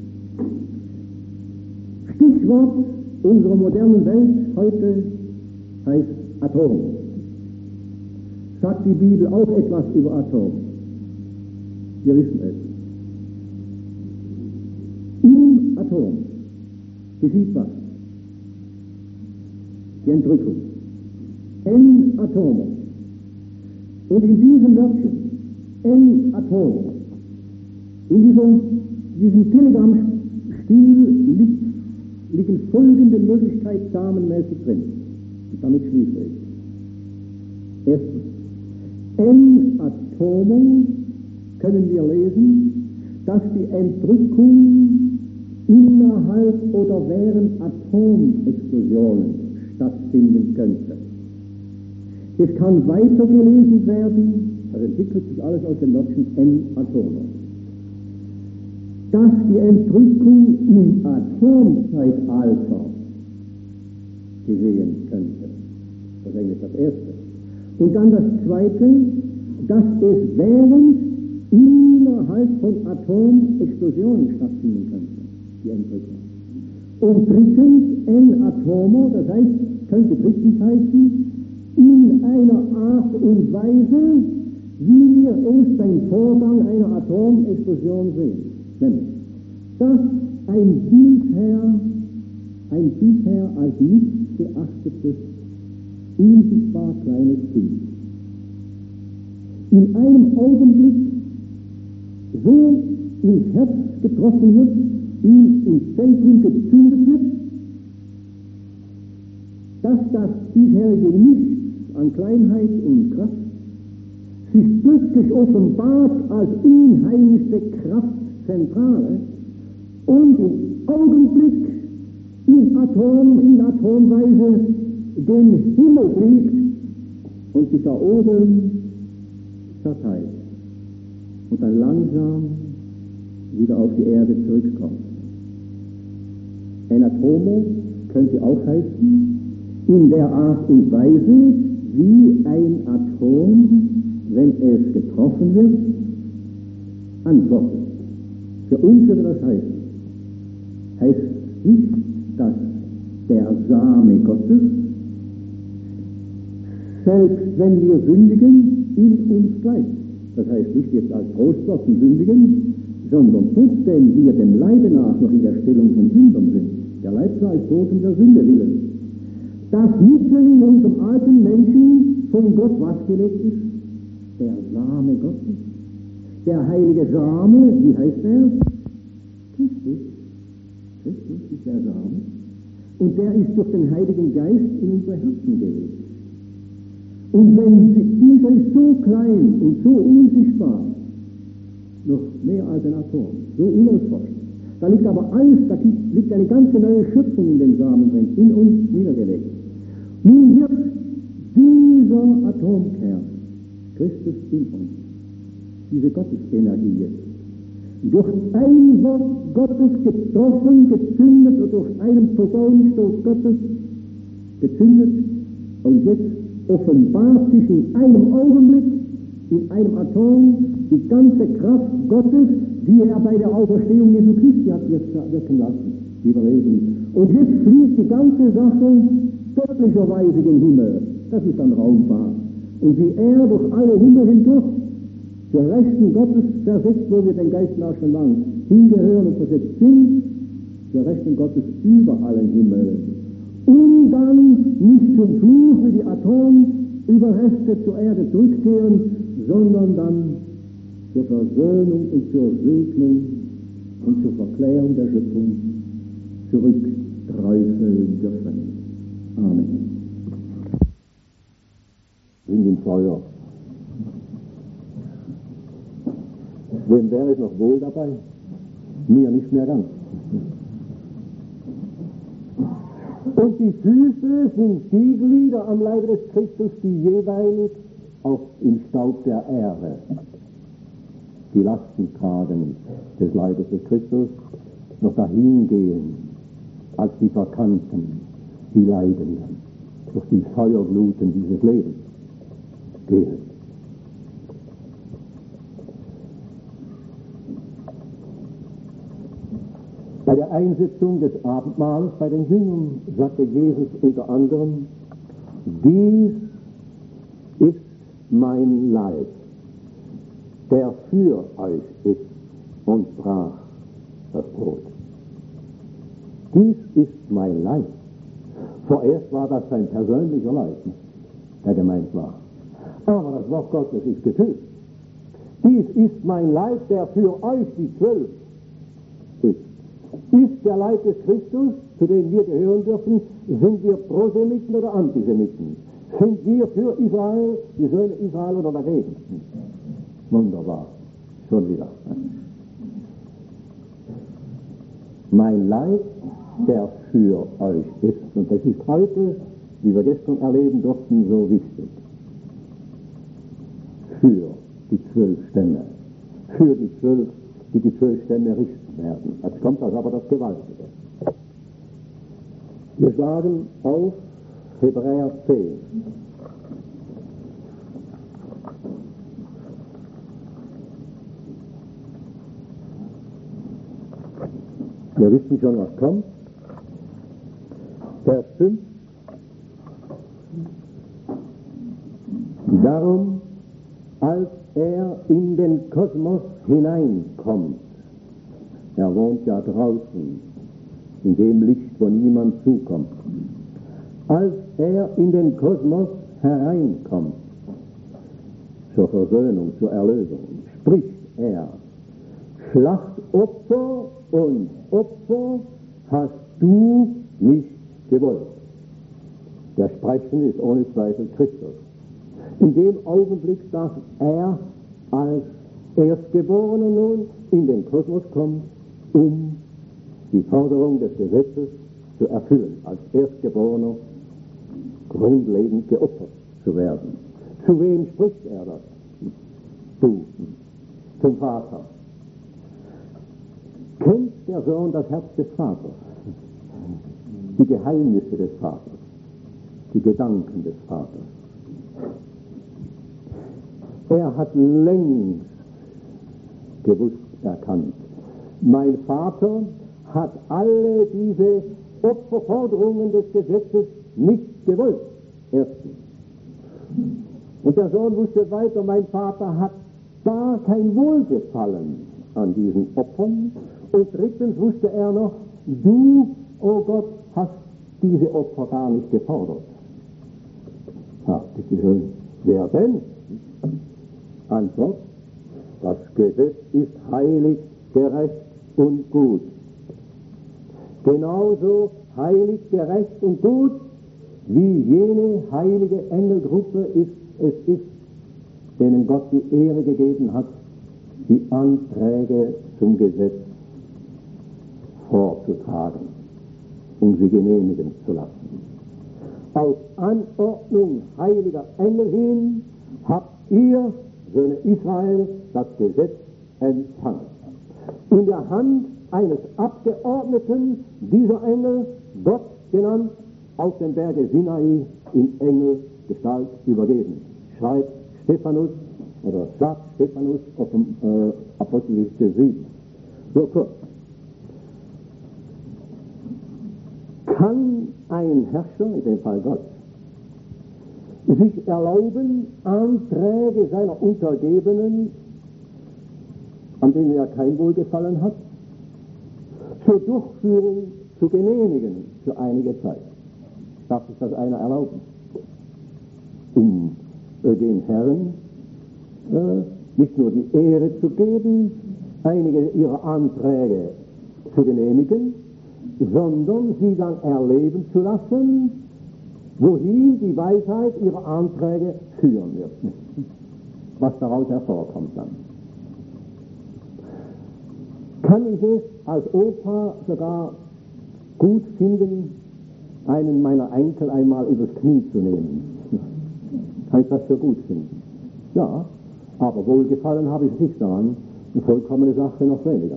Stichwort unserer modernen Welt heute heißt Atom. Sagt die Bibel auch etwas über Atom? Wir wissen es. Im Atom geschieht was? Die Entrückung. N-Atome. Und in diesem Wörtchen, N-Atom, in diesem, diesem Telegrammstil liegt, liegen folgende Möglichkeiten damenmäßig drin. Und damit schließe ich. Erstens, N-Atomung können wir lesen, dass die Entrückung innerhalb oder während Atomexplosionen stattfinden könnte. Es kann weiter gelesen werden, das entwickelt sich alles aus dem Wörtchen N-Atome, dass die Entrückung im Atomzeitalter gesehen könnte. Das ist eigentlich das Erste. Und dann das Zweite, dass es während, innerhalb von Atomexplosionen stattfinden könnte, die Entrückung. Und drittens, en atomo, das heißt, könnte drittens heißen, in einer Art und Weise, wie wir es beim Vorgang einer Atomexplosion sehen. Nämlich, dass ein bisher, ein bisher als nicht beachtetes, unsichtbar kleines Kind in einem Augenblick so ins Herz getroffen wird, ihm ins Zentrum gezündet wird, dass das bisherige Nichts an Kleinheit und Kraft sich plötzlich offenbart als unheimliche Kraftzentrale und im Augenblick in Atom, in Atomweise den Himmel fliegt und sich da oben zerteilt und dann langsam wieder auf die Erde zurückkommt. Ein Atomo könnte auch heißen, in der Art und Weise, wie ein Atom, wenn es getroffen wird, antwortet. Für uns würde das heißen, heißt nicht, dass der Same Gottes, selbst wenn wir sündigen, in uns bleibt. Das heißt nicht jetzt als Trostwort sündigen, sondern trotzdem wir dem Leibe nach noch in der Stellung von Sündern sind. Der Leib zwar ist tot um der Sünde willen. Das mitten in unserem alten Menschen von Gott was gelegt ist? Der Same Gottes. Der heilige Same, wie heißt er? Christus. Christus ist der Same. Und der ist durch den Heiligen Geist in unsere Herzen gelegt. Und wenn dieser ist so klein und so unsichtbar, noch mehr als ein Atom, so unausforscht, da liegt aber alles, da liegt eine ganze neue Schöpfung in den Samen drin, in uns niedergelegt. Nun wird dieser Atomkern, Christus in uns, diese Gottesenergie jetzt, durch ein Wort Gottes getroffen, gezündet und durch einen Posaunenstoß Gottes gezündet und jetzt offenbart sich in einem Augenblick, in einem Atom, die ganze Kraft Gottes, die er bei der Auferstehung Jesu Christi hat wirken lassen, wie wir lesen. Und jetzt fließt die ganze Sache göttlicherweise den Himmel. Das ist dann Raumfahrt. Und wie er durch alle Himmel hindurch zur Rechten Gottes versetzt, wo wir den Geist nach schon lang hingehören und versetzt sind, zur Rechten Gottes über allen Himmeln. Um dann nicht zum Fluch wie die Atomüberreste zur Erde zurückkehren, sondern dann zur Versöhnung und zur Segnung und zur Verklärung der Schöpfung zurückträufeln dürfen. Amen. Bring den Feuer. Wem wäre es noch wohl dabei? Mir nicht mehr ganz. Und die Füße sind die Glieder am Leibe des Christus, die jeweilig auf im Staub der Erde die Lasten tragen des Leibes des Christus, noch dahin gehen als die Verkannten, die Leidenden, durch die Feuergluten dieses Lebens gehen. Bei der Einsetzung des Abendmahls bei den Jüngern sagte Jesus unter anderem, dies ist mein Leib, der für euch ist, und brach das Brot. Dies ist mein Leib. Vorerst war das sein persönlicher Leib, der gemeint war. Aber das Wort Gottes ist gefüllt. Dies ist mein Leib, der für euch, die Zwölf, ist. Ist der Leib des Christus, zu dem wir gehören dürfen, sind wir Prosemiten oder Antisemiten? Sind wir für Israel, die Söhne Israel oder dagegen? Wunderbar, schon wieder. Mein Leib, der für euch ist. Und das ist heute, wie wir gestern erleben durften, so wichtig. Für die zwölf Stämme. Für die zwölf, die die zwölf Stämme richten werden. Jetzt kommt das aber das Gewaltige. Wir sagen auf Hebräer zehn. Wir wissen schon, was kommt. Vers fünf. Darum, als er in den Kosmos hineinkommt, er wohnt ja draußen, in dem Licht, wo niemand zukommt, als er in den Kosmos hereinkommt, zur Versöhnung, zur Erlösung, spricht er: Schlachtopfer und Opfer hast du nicht gewollt. Der Sprechende ist ohne Zweifel Christus. In dem Augenblick, dass er als Erstgeborener nun in den Kosmos kommt, um die Forderung des Gesetzes zu erfüllen, als Erstgeborener grundlegend geopfert zu werden. Zu wem spricht er das? Du, zum Vater. Kennt der Sohn das Herz des Vaters? Die Geheimnisse des Vaters, die Gedanken des Vaters. Er hat längst gewusst, erkannt. Mein Vater hat alle diese Opferforderungen des Gesetzes nicht gewollt. Erstens. Und der Sohn wusste weiter, mein Vater hat gar kein Wohlgefallen an diesen Opfern. Und drittens wusste er noch, du, oh Gott, hast diese Opfer gar nicht gefordert. Ja, bitte schön. Wer denn? Antwort: Das Gesetz ist heilig, gerecht und gut. Genauso heilig, gerecht und gut, wie jene heilige Engelgruppe ist, es ist, denen Gott die Ehre gegeben hat, die Anträge zum Gesetz vorzutragen, um sie genehmigen zu lassen. Auf Anordnung heiliger Engel hin habt ihr, Söhne Israel, das Gesetz empfangen. In der Hand eines Abgeordneten dieser Engel, Gott genannt, auf dem Berge Sinai in Engelgestalt übergeben. Schreibt Stephanus, oder sagt Stephanus auf dem äh, Apostelgeschichte sieben. So kurz. Kann ein Herrscher, in dem Fall Gott, sich erlauben, Anträge seiner Untergebenen, an denen er kein Wohlgefallen hat, zur Durchführung zu genehmigen für einige Zeit? Darf sich das einer erlauben? Um äh, den Herren äh, nicht nur die Ehre zu geben, einige ihrer Anträge zu genehmigen, sondern sie dann erleben zu lassen, wohin die Weisheit ihrer Anträge führen wird. Was daraus hervorkommt dann. Kann ich es als Opa sogar gut finden, einen meiner Enkel einmal übers Knie zu nehmen? Kann ich das für gut finden? Ja, aber Wohlgefallen habe ich nicht daran, eine vollkommene Sache noch weniger.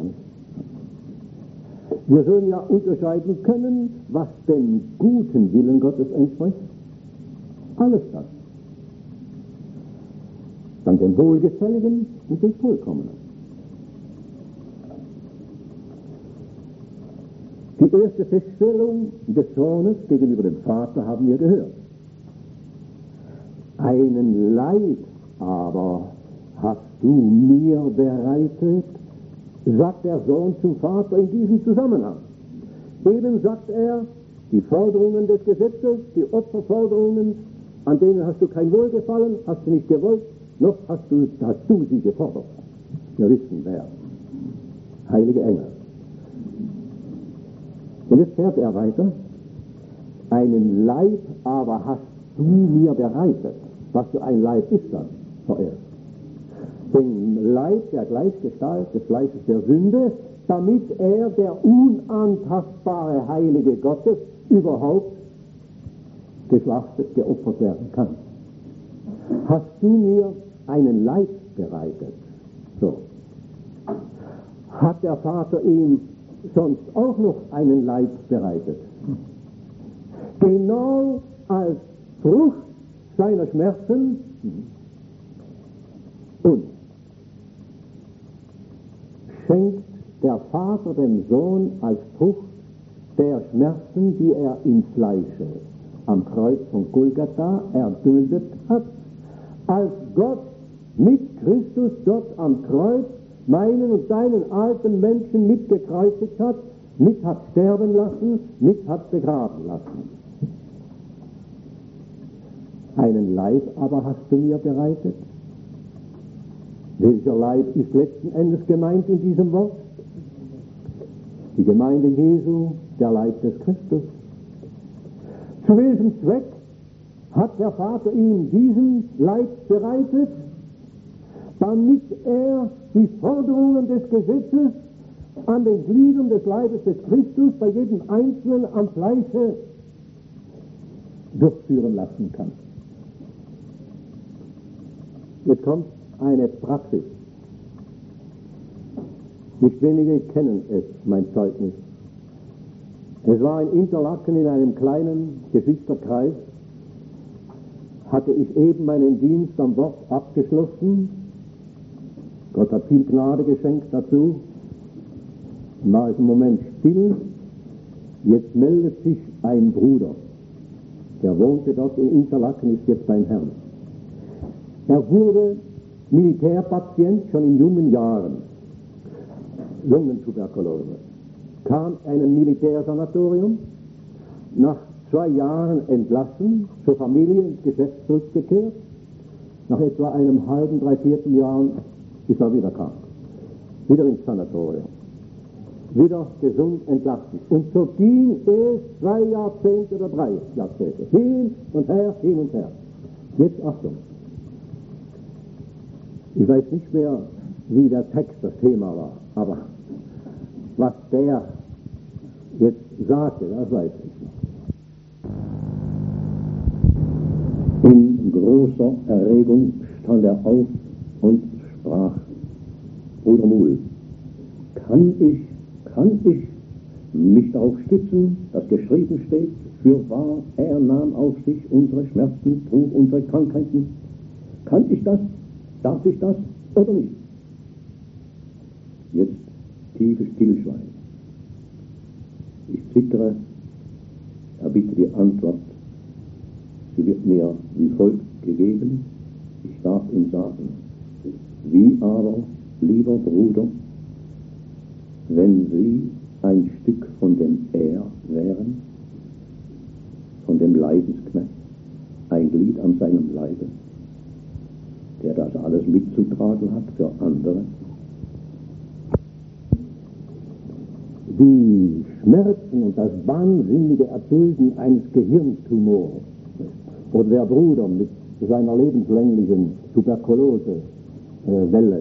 Wir sollen ja unterscheiden können, was dem guten Willen Gottes entspricht. Alles das. Dann dem Wohlgefälligen und dem Vollkommenen. Die erste Feststellung des Sohnes gegenüber dem Vater haben wir gehört. Einen Leib aber hast du mir bereitet, sagt der Sohn zum Vater in diesem Zusammenhang. Eben sagt er, die Forderungen des Gesetzes, die Opferforderungen, an denen hast du kein Wohlgefallen, hast du nicht gewollt, noch hast du, hast du sie gefordert. Wir wissen wer. Heilige Engel. Und jetzt fährt er weiter. Einen Leib aber hast du mir bereitet. Was für ein Leib ist das zuerst? Den Leib der Gleichgestalt des Fleisches der Sünde, damit er, der unantastbare Heilige Gottes, überhaupt geschlachtet, geopfert werden kann. Hast du mir einen Leib bereitet? So. Hat der Vater ihm sonst auch noch einen Leib bereitet? Genau als Frucht seiner Schmerzen und schenkt der Vater dem Sohn als Frucht der Schmerzen, die er im Fleische am Kreuz von Golgatha erduldet hat, als Gott mit Christus dort am Kreuz meinen und deinen alten Menschen mitgekreuzigt hat, mit hat sterben lassen, mit hat begraben lassen. Einen Leib aber hast du mir bereitet. Welcher Leib ist letzten Endes gemeint in diesem Wort? Die Gemeinde Jesu, der Leib des Christus. Zu welchem Zweck hat der Vater ihm diesen Leib bereitet? Damit er die Forderungen des Gesetzes an den Gliedern des Leibes des Christus bei jedem Einzelnen am Fleische durchführen lassen kann. Jetzt kommt eine Praxis. Nicht wenige kennen es, mein Zeugnis. Es war in Interlaken in einem kleinen Geschwisterkreis, hatte ich eben meinen Dienst am Wort abgeschlossen. Gott hat viel Gnade geschenkt dazu. War es im Moment still. Jetzt meldet sich ein Bruder. Der wohnte dort in Interlaken, ist jetzt ein Herr. Er wurde Militärpatient schon in jungen Jahren. Lungentuberkulose. Kam in ein Militärsanatorium, nach zwei Jahren entlassen, zur Familie ins Geschäft zurückgekehrt. Nach etwa einem halben, dreiviertel Jahr ist er wieder krank. Wieder ins Sanatorium. Wieder gesund entlassen. Und so ging es zwei Jahrzehnte oder drei Jahrzehnte. Hin und her, hin und her. Jetzt Achtung. Ich weiß nicht mehr, wie der Text das Thema war, aber was der jetzt sagte, das weiß ich noch. In großer Erregung stand er auf und sprach: Bruder Muhl, kann ich, kann ich mich darauf stützen, dass geschrieben steht, fürwahr, er nahm auf sich unsere Schmerzen, trug unsere Krankheiten? Kann ich das? Darf ich das oder nicht? Jetzt tiefes Stillschweigen. Ich zittere, erbitte die Antwort. Sie wird mir wie folgt gegeben. Ich darf ihm sagen: Wie aber, lieber Bruder, wenn Sie ein Stück von dem Er wären, von dem Leidensknecht, ein Glied an seinem Leibe, der das alles mitzutragen hat für andere? Die Schmerzen und das wahnsinnige Erdulden eines Gehirntumors oder der Bruder mit seiner lebenslänglichen Tuberkulose-Welle.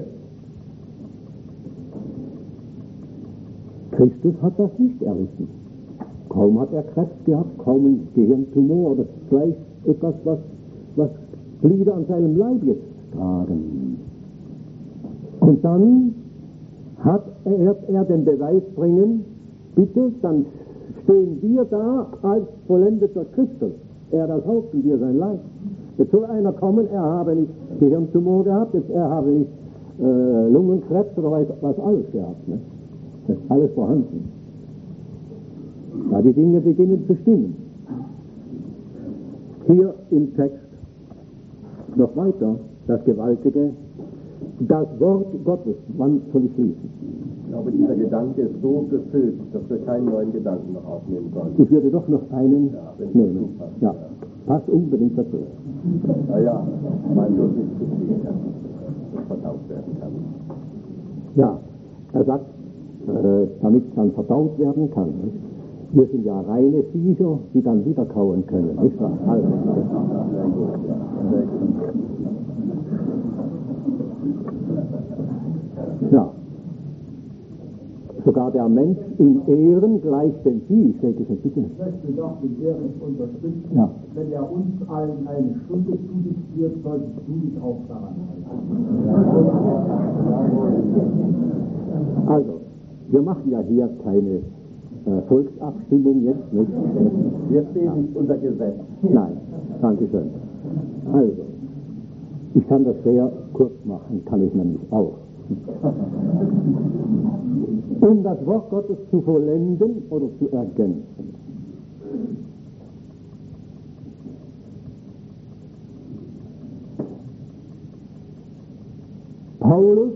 Christus hat das nicht erlitten. Kaum hat er Krebs gehabt, kaum ein Gehirntumor oder vielleicht etwas, was, was Glieder an seinem Leib jetzt tragen. Und dann hat er, er den Beweis bringen, bitte, dann stehen wir da als vollendeter Christus. Er das Haupt und wir sein Leib. Jetzt soll einer kommen, er habe nicht Gehirntumor gehabt, jetzt er habe nicht äh, Lungenkrebs oder was, was alles gehabt. Ne? Das ist alles vorhanden. Da die Dinge beginnen zu stimmen. Hier im Text noch weiter, das Gewaltige, das Wort Gottes. Wann soll ich schließen? Ich glaube, dieser Gedanke ist so gefüllt, dass wir keinen neuen Gedanken noch aufnehmen sollen. Ich würde doch noch einen Ja, wenn nehmen. passt, Ja, ja. passt unbedingt dazu. Ja, ja, mein bloß nicht zu viel, ja, das verdaut werden kann. Ja, er sagt, äh, damit es dann verdaut werden kann. Nicht? Wir sind ja reine Viecher, die dann wieder kauen können. Nicht wahr? Also, Sehr gut, ja, sehr gut. ja. Sogar der Mensch in Ehren gleich dem Vieh. Ich denke, bitte. Ich möchte doch den Ehren unterstützen. Ja. Wenn er uns allen eine Stunde zudiktiert, solltest du dich auch daran halten. Also, wir machen ja hier keine äh, Volksabstimmung jetzt, nicht? Wir stehen nicht unter Gesetz. Nein, danke schön. Also, ich kann das sehr kurz machen, kann ich nämlich auch. um das Wort Gottes zu vollenden oder zu ergänzen. Paulus,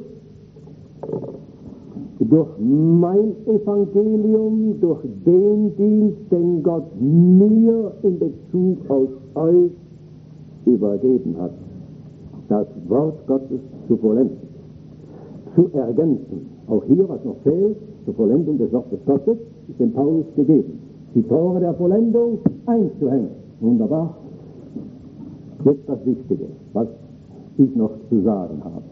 durch mein Evangelium, durch den Dienst, den Gott mir in Bezug auf euch übergeben hat, das Wort Gottes zu vollenden, zu ergänzen. Auch hier, was noch fehlt, zur Vollendung des Wortes Gottes, ist dem Paulus gegeben. Die Tore der Vollendung einzuhängen. Wunderbar. Jetzt das Wichtige, was ich noch zu sagen habe.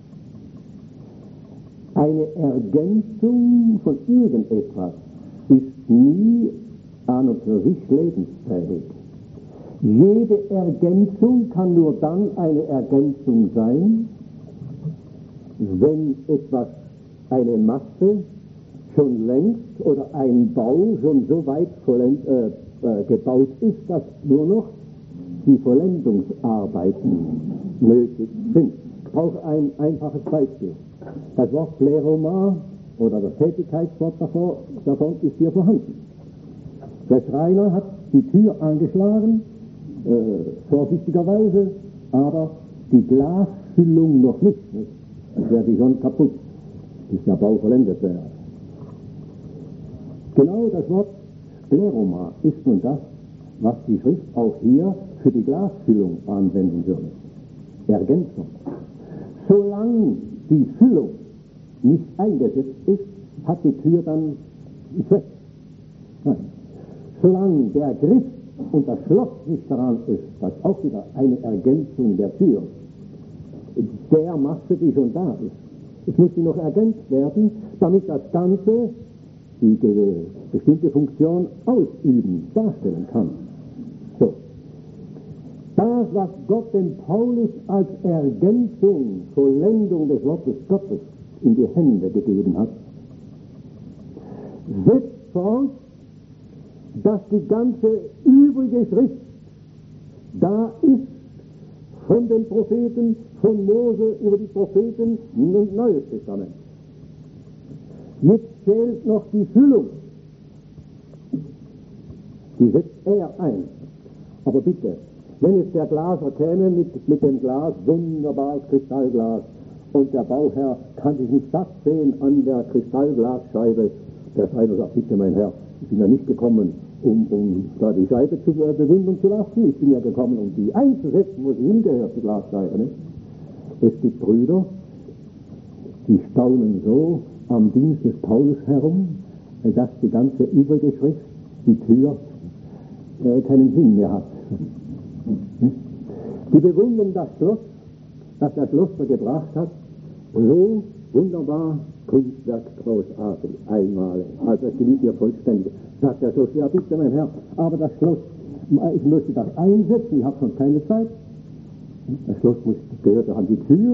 Eine Ergänzung von irgendetwas ist nie an und für sich lebensfähig. Jede Ergänzung kann nur dann eine Ergänzung sein, wenn etwas, eine Masse schon längst oder ein Bau schon so weit vollend, äh, äh, gebaut ist, dass nur noch die Vollendungsarbeiten nötig sind. Ich brauche ein einfaches Beispiel. Das Wort Pleroma oder das Tätigkeitswort davor, davon ist hier vorhanden. Der Schreiner hat die Tür angeschlagen, äh, vorsichtigerweise, aber die Glasfüllung noch nicht. nicht? Dann wäre die schon kaputt, bis der Bau vollendet wäre. Genau das Wort Pleroma ist nun das, was die Schrift auch hier für die Glasfüllung anwenden würde. Ergänzung. Solange die Füllung nicht eingesetzt ist, hat die Tür dann Zweck. Nein. Solange der Griff und das Schloss nicht daran ist, das ist auch wieder eine Ergänzung der Tür, der Masse, die schon da ist. Es muss sie noch ergänzt werden, damit das Ganze die, die bestimmte Funktion ausüben, darstellen kann. So. Das, was Gott dem Paulus als Ergänzung, Vollendung des Wortes Gottes in die Hände gegeben hat, setzt voraus, dass die ganze übrige Schrift da ist, von den Propheten, von Mose über die Propheten und Neues Testament. Jetzt fehlt noch die Füllung. Die setzt er ein. Aber bitte, wenn es der Glaser käme mit, mit dem Glas, wunderbares Kristallglas, und der Bauherr kann sich nicht satt sehen an der Kristallglasscheibe, der Schreiner sagt, bitte mein Herr, ich bin ja nicht gekommen, um, um da die Scheibe zu äh, bewundern zu lassen, ich bin ja gekommen, um die einzusetzen, wo sie hingehört, die Glasscheibe. Nicht? Es gibt Brüder, die staunen so am Dienst des Paulus herum, dass die ganze übrige Schrift, die Tür, äh, keinen Sinn mehr hat. Die bewundern das Schloss, das der Schlosser gebracht hat, so wunderbar, Kunstwerk, großartig, einmalig, also es gelingt ihr vollständig. Sagt der Schloss, ja bitte mein Herr, aber das Schloss, ich möchte das einsetzen, ich habe schon keine Zeit. Das Schloss muss, gehört auch an die Tür.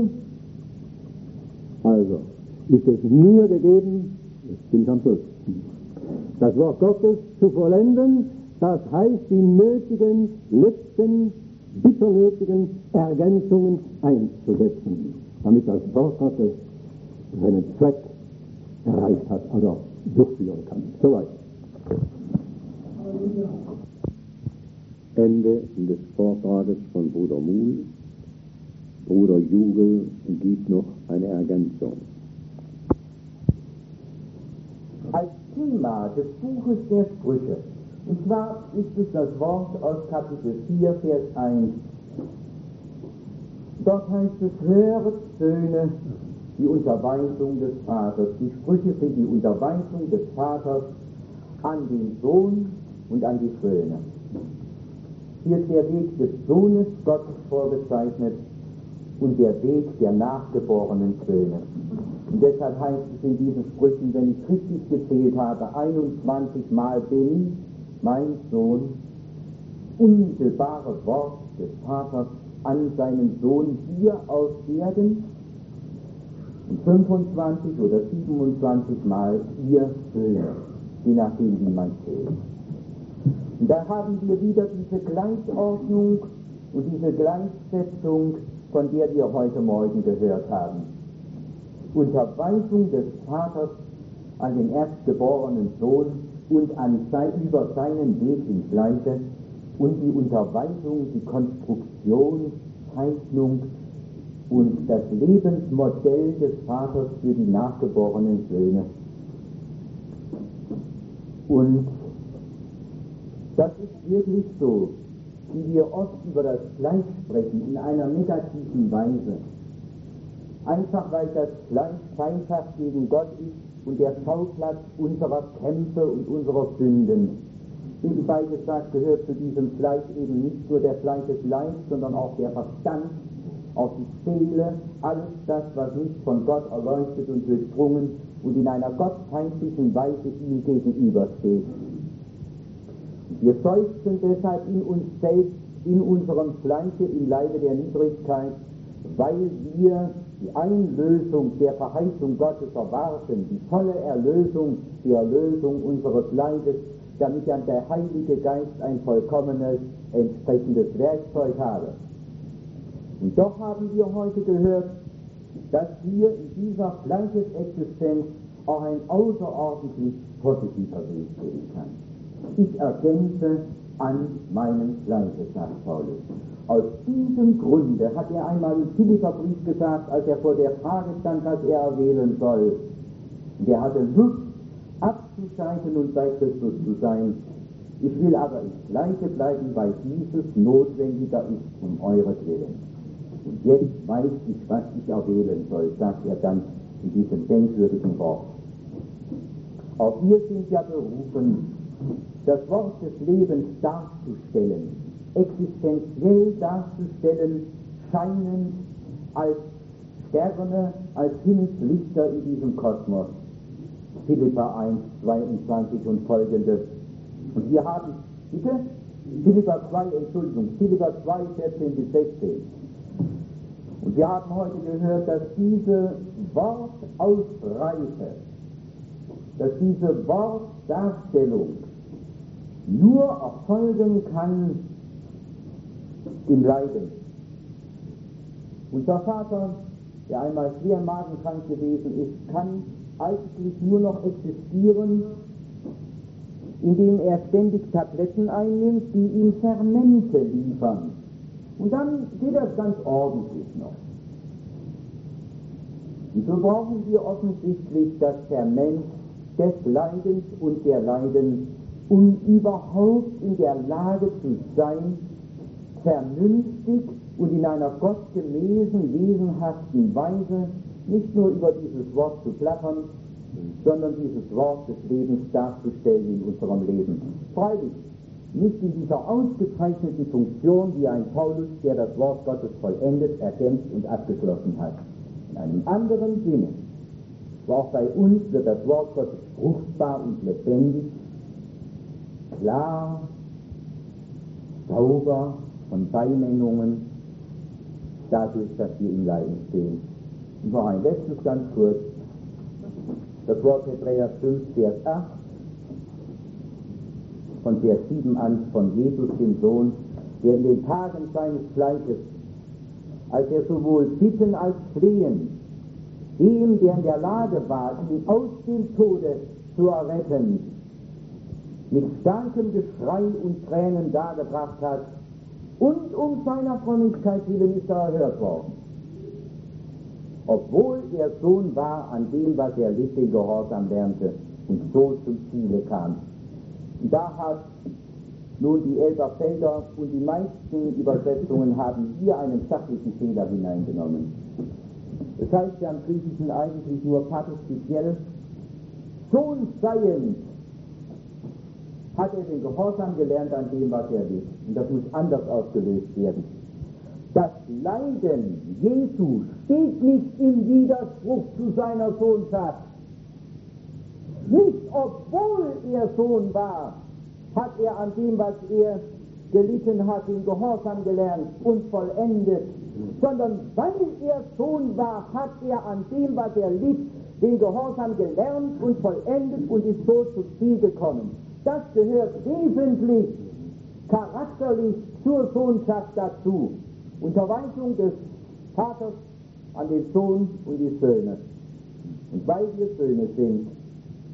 Also, ist es mir gegeben, jetzt bin ich am Schluss, das Wort Gottes zu vollenden, das heißt, die nötigen, letzten, bitter nötigen Ergänzungen einzusetzen, damit das Wort Gottes seinen Zweck erreicht hat, also durchführen kann. Soweit. Ende des Vortrages von Bruder Muhl. Bruder Jugel gibt noch eine Ergänzung. Als Thema des Buches der Sprüche, und zwar ist es das Wort aus Kapitel vier, Vers eins. Dort heißt es, höret, Söhne, die Unterweisung des Vaters. Die Sprüche sind die Unterweisung des Vaters an den Sohn und an die Söhne. Hier ist der Weg des Sohnes Gottes vorgezeichnet und der Weg der nachgeborenen Söhne. Und deshalb heißt es in diesen Sprüchen, wenn ich richtig gezählt habe, einundzwanzig Mal bin mein Sohn, unmittelbare Wort des Vaters an seinen Sohn hier auf Erden, und fünfundzwanzig oder siebenundzwanzig Mal ihr Söhne, je nachdem wie man zählt. Und da haben wir wieder diese Gleichordnung und diese Gleichsetzung, von der wir heute Morgen gehört haben. Unterweisung des Vaters an den erstgeborenen Sohn und an sei, über seinen Weg im Fleische und die Unterweisung, die Konstruktion, Zeichnung und das Lebensmodell des Vaters für die nachgeborenen Söhne. Und das ist wirklich so, wie wir oft über das Fleisch sprechen, in einer negativen Weise. Einfach weil das Fleisch feindschaft gegen Gott ist und der Schauplatz unserer Kämpfe und unserer Sünden. Nebenbei gesagt gehört zu diesem Fleisch eben nicht nur der Fleischesleib, sondern auch der Verstand, auch die Seele, alles das, was nicht von Gott erleuchtet und durchdrungen und in einer gottfeindlichen Weise ihm gegenübersteht. Wir seufzen deshalb in uns selbst, in unserem Fleische, im Leibe der Niedrigkeit, weil wir die Einlösung der Verheißung Gottes erwarten, die volle Erlösung, die Erlösung unseres Leibes, damit dann der Heilige Geist ein vollkommenes, entsprechendes Werkzeug habe. Und doch haben wir heute gehört, dass hier in dieser Fleischesexistenz auch ein außerordentlich positiver Weg gehen kann. Ich ergänze an meinem Fleische, sagt Paulus. Aus diesem Grunde hat er einmal im Philipperbrief gesagt, als er vor der Frage stand, was er erwählen soll. Und er hatte Lust, abzuschalten und bei Christus zu sein. Ich will aber im Fleische bleiben, weil dieses notwendiger ist um euretwillen. Und jetzt weiß ich, was ich erwählen soll, sagt er dann in diesem denkwürdigen Wort. Auch wir sind ja berufen, das Wort des Lebens darzustellen, existenziell darzustellen, scheinend als Sterne, als Himmelslichter in diesem Kosmos. Philipper eins, zweiundzwanzig und folgende. Und wir haben, bitte? Philipper zwei, Entschuldigung, Philipper zwei, vierzehn bis sechzehn. Und wir haben heute gehört, dass diese Wortausreife, dass diese Wortdarstellung nur erfolgen kann im Leiden. Unser Vater, der einmal schwer magenkrank gewesen ist, kann eigentlich nur noch existieren, indem er ständig Tabletten einnimmt, die ihm Fermente liefern. Und dann geht das ganz ordentlich noch. Und so brauchen wir offensichtlich das Ferment des Leidens und der Leiden, um überhaupt in der Lage zu sein, vernünftig und in einer gottgemäßen, wesenhaften Weise nicht nur über dieses Wort zu plappern, sondern dieses Wort des Lebens darzustellen in unserem Leben. Freilich nicht in dieser ausgezeichneten Funktion wie ein Paulus, der das Wort Gottes vollendet, ergänzt und abgeschlossen hat. In einem anderen Sinne. Aber auch bei uns wird das Wort Gottes fruchtbar und lebendig, klar, sauber von Beinengungen, dadurch, dass wir im Leiden stehen. Und noch ein letztes ganz kurz. Das Wort Hebräer fünf, Vers acht, von Vers sieben an, von Jesus, dem Sohn, der in den Tagen seines Fleisches, als er sowohl bitten als flehen, dem, der in der Lage war, ihn aus dem Tode zu erretten, mit starkem Geschrei und Tränen dargebracht hat, und um seiner Frömmigkeit willen ist er erhört worden. Obwohl er Sohn war, an dem, was er litt, den Gehorsam lernte und so zum Ziele kam. Und da hat nun die Elberfelder und die meisten Übersetzungen haben hier einen sachlichen Fehler hineingenommen. Es heißt ja im Griechischen eigentlich nur partizipiell, Sohn seiend hat er den Gehorsam gelernt an dem, was er litt. Und das muss anders ausgelöst werden. Das Leiden Jesu steht nicht im Widerspruch zu seiner Sohnschaft. Nicht obwohl er Sohn war, hat er an dem, was er gelitten hat, den Gehorsam gelernt und vollendet, sondern weil er Sohn war, hat er an dem, was er litt, den Gehorsam gelernt und vollendet und ist so zum Ziel gekommen. Das gehört wesentlich charakterlich zur Sohnschaft dazu. Unterweisung des Vaters an den Sohn und die Söhne. Und weil wir Söhne sind,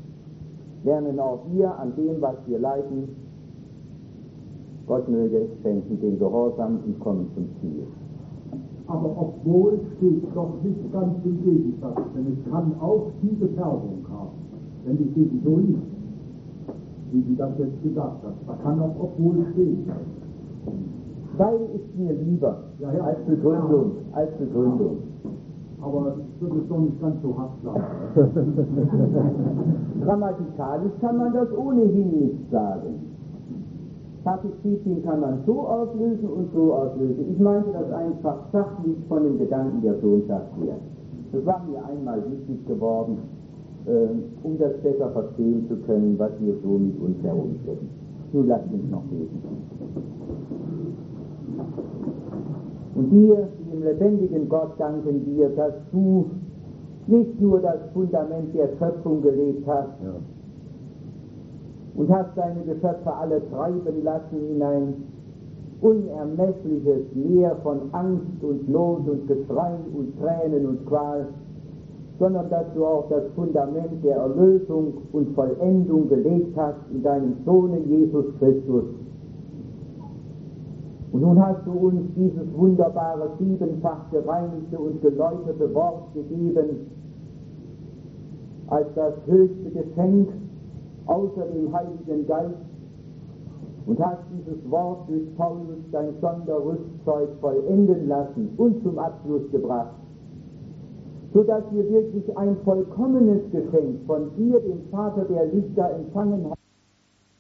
lernen auch wir an dem, was wir leiden. Gott möge es schenken, den Gehorsam und kommen zum Ziel. Aber obwohl steht doch nicht ganz im Gegensatz, denn es kann auch diese Färbung haben, wenn die Kirche so ist, wie sie das jetzt gesagt hat. Da kann auch obwohl stehen. Weil ist mir lieber Ja, ja. als Begründung, als Begründung. Aber ich würde es doch nicht ganz so hart sagen. Grammatikalisch kann man das ohnehin nicht sagen. Partizipien kann man so auslösen und so auslösen. Ich meinte das einfach sachlich von dem Gedanken der Sohnschaft her. Das war mir einmal wichtig geworden, äh, um das besser verstehen zu können, was wir so mit uns herumstecken. Nun lasst uns noch beten. Und dir, dem lebendigen Gott, danken wir, dass du nicht nur das Fundament der Schöpfung gelegt hast, ja, und hast deine Geschöpfe alle treiben lassen in ein unermessliches Meer von Angst und Not und Geschrei und Tränen und Qual, sondern dass du auch das Fundament der Erlösung und Vollendung gelegt hast in deinem Sohne Jesus Christus. Und nun hast du uns dieses wunderbare, siebenfach gereinigte und geläuterte Wort gegeben, als das höchste Geschenk außer dem Heiligen Geist, und hast dieses Wort durch Paulus dein Sonderrüstzeug vollenden lassen und zum Abschluss gebracht, sodass wir wirklich ein vollkommenes Geschenk von dir, dem Vater der Lichter, empfangen haben.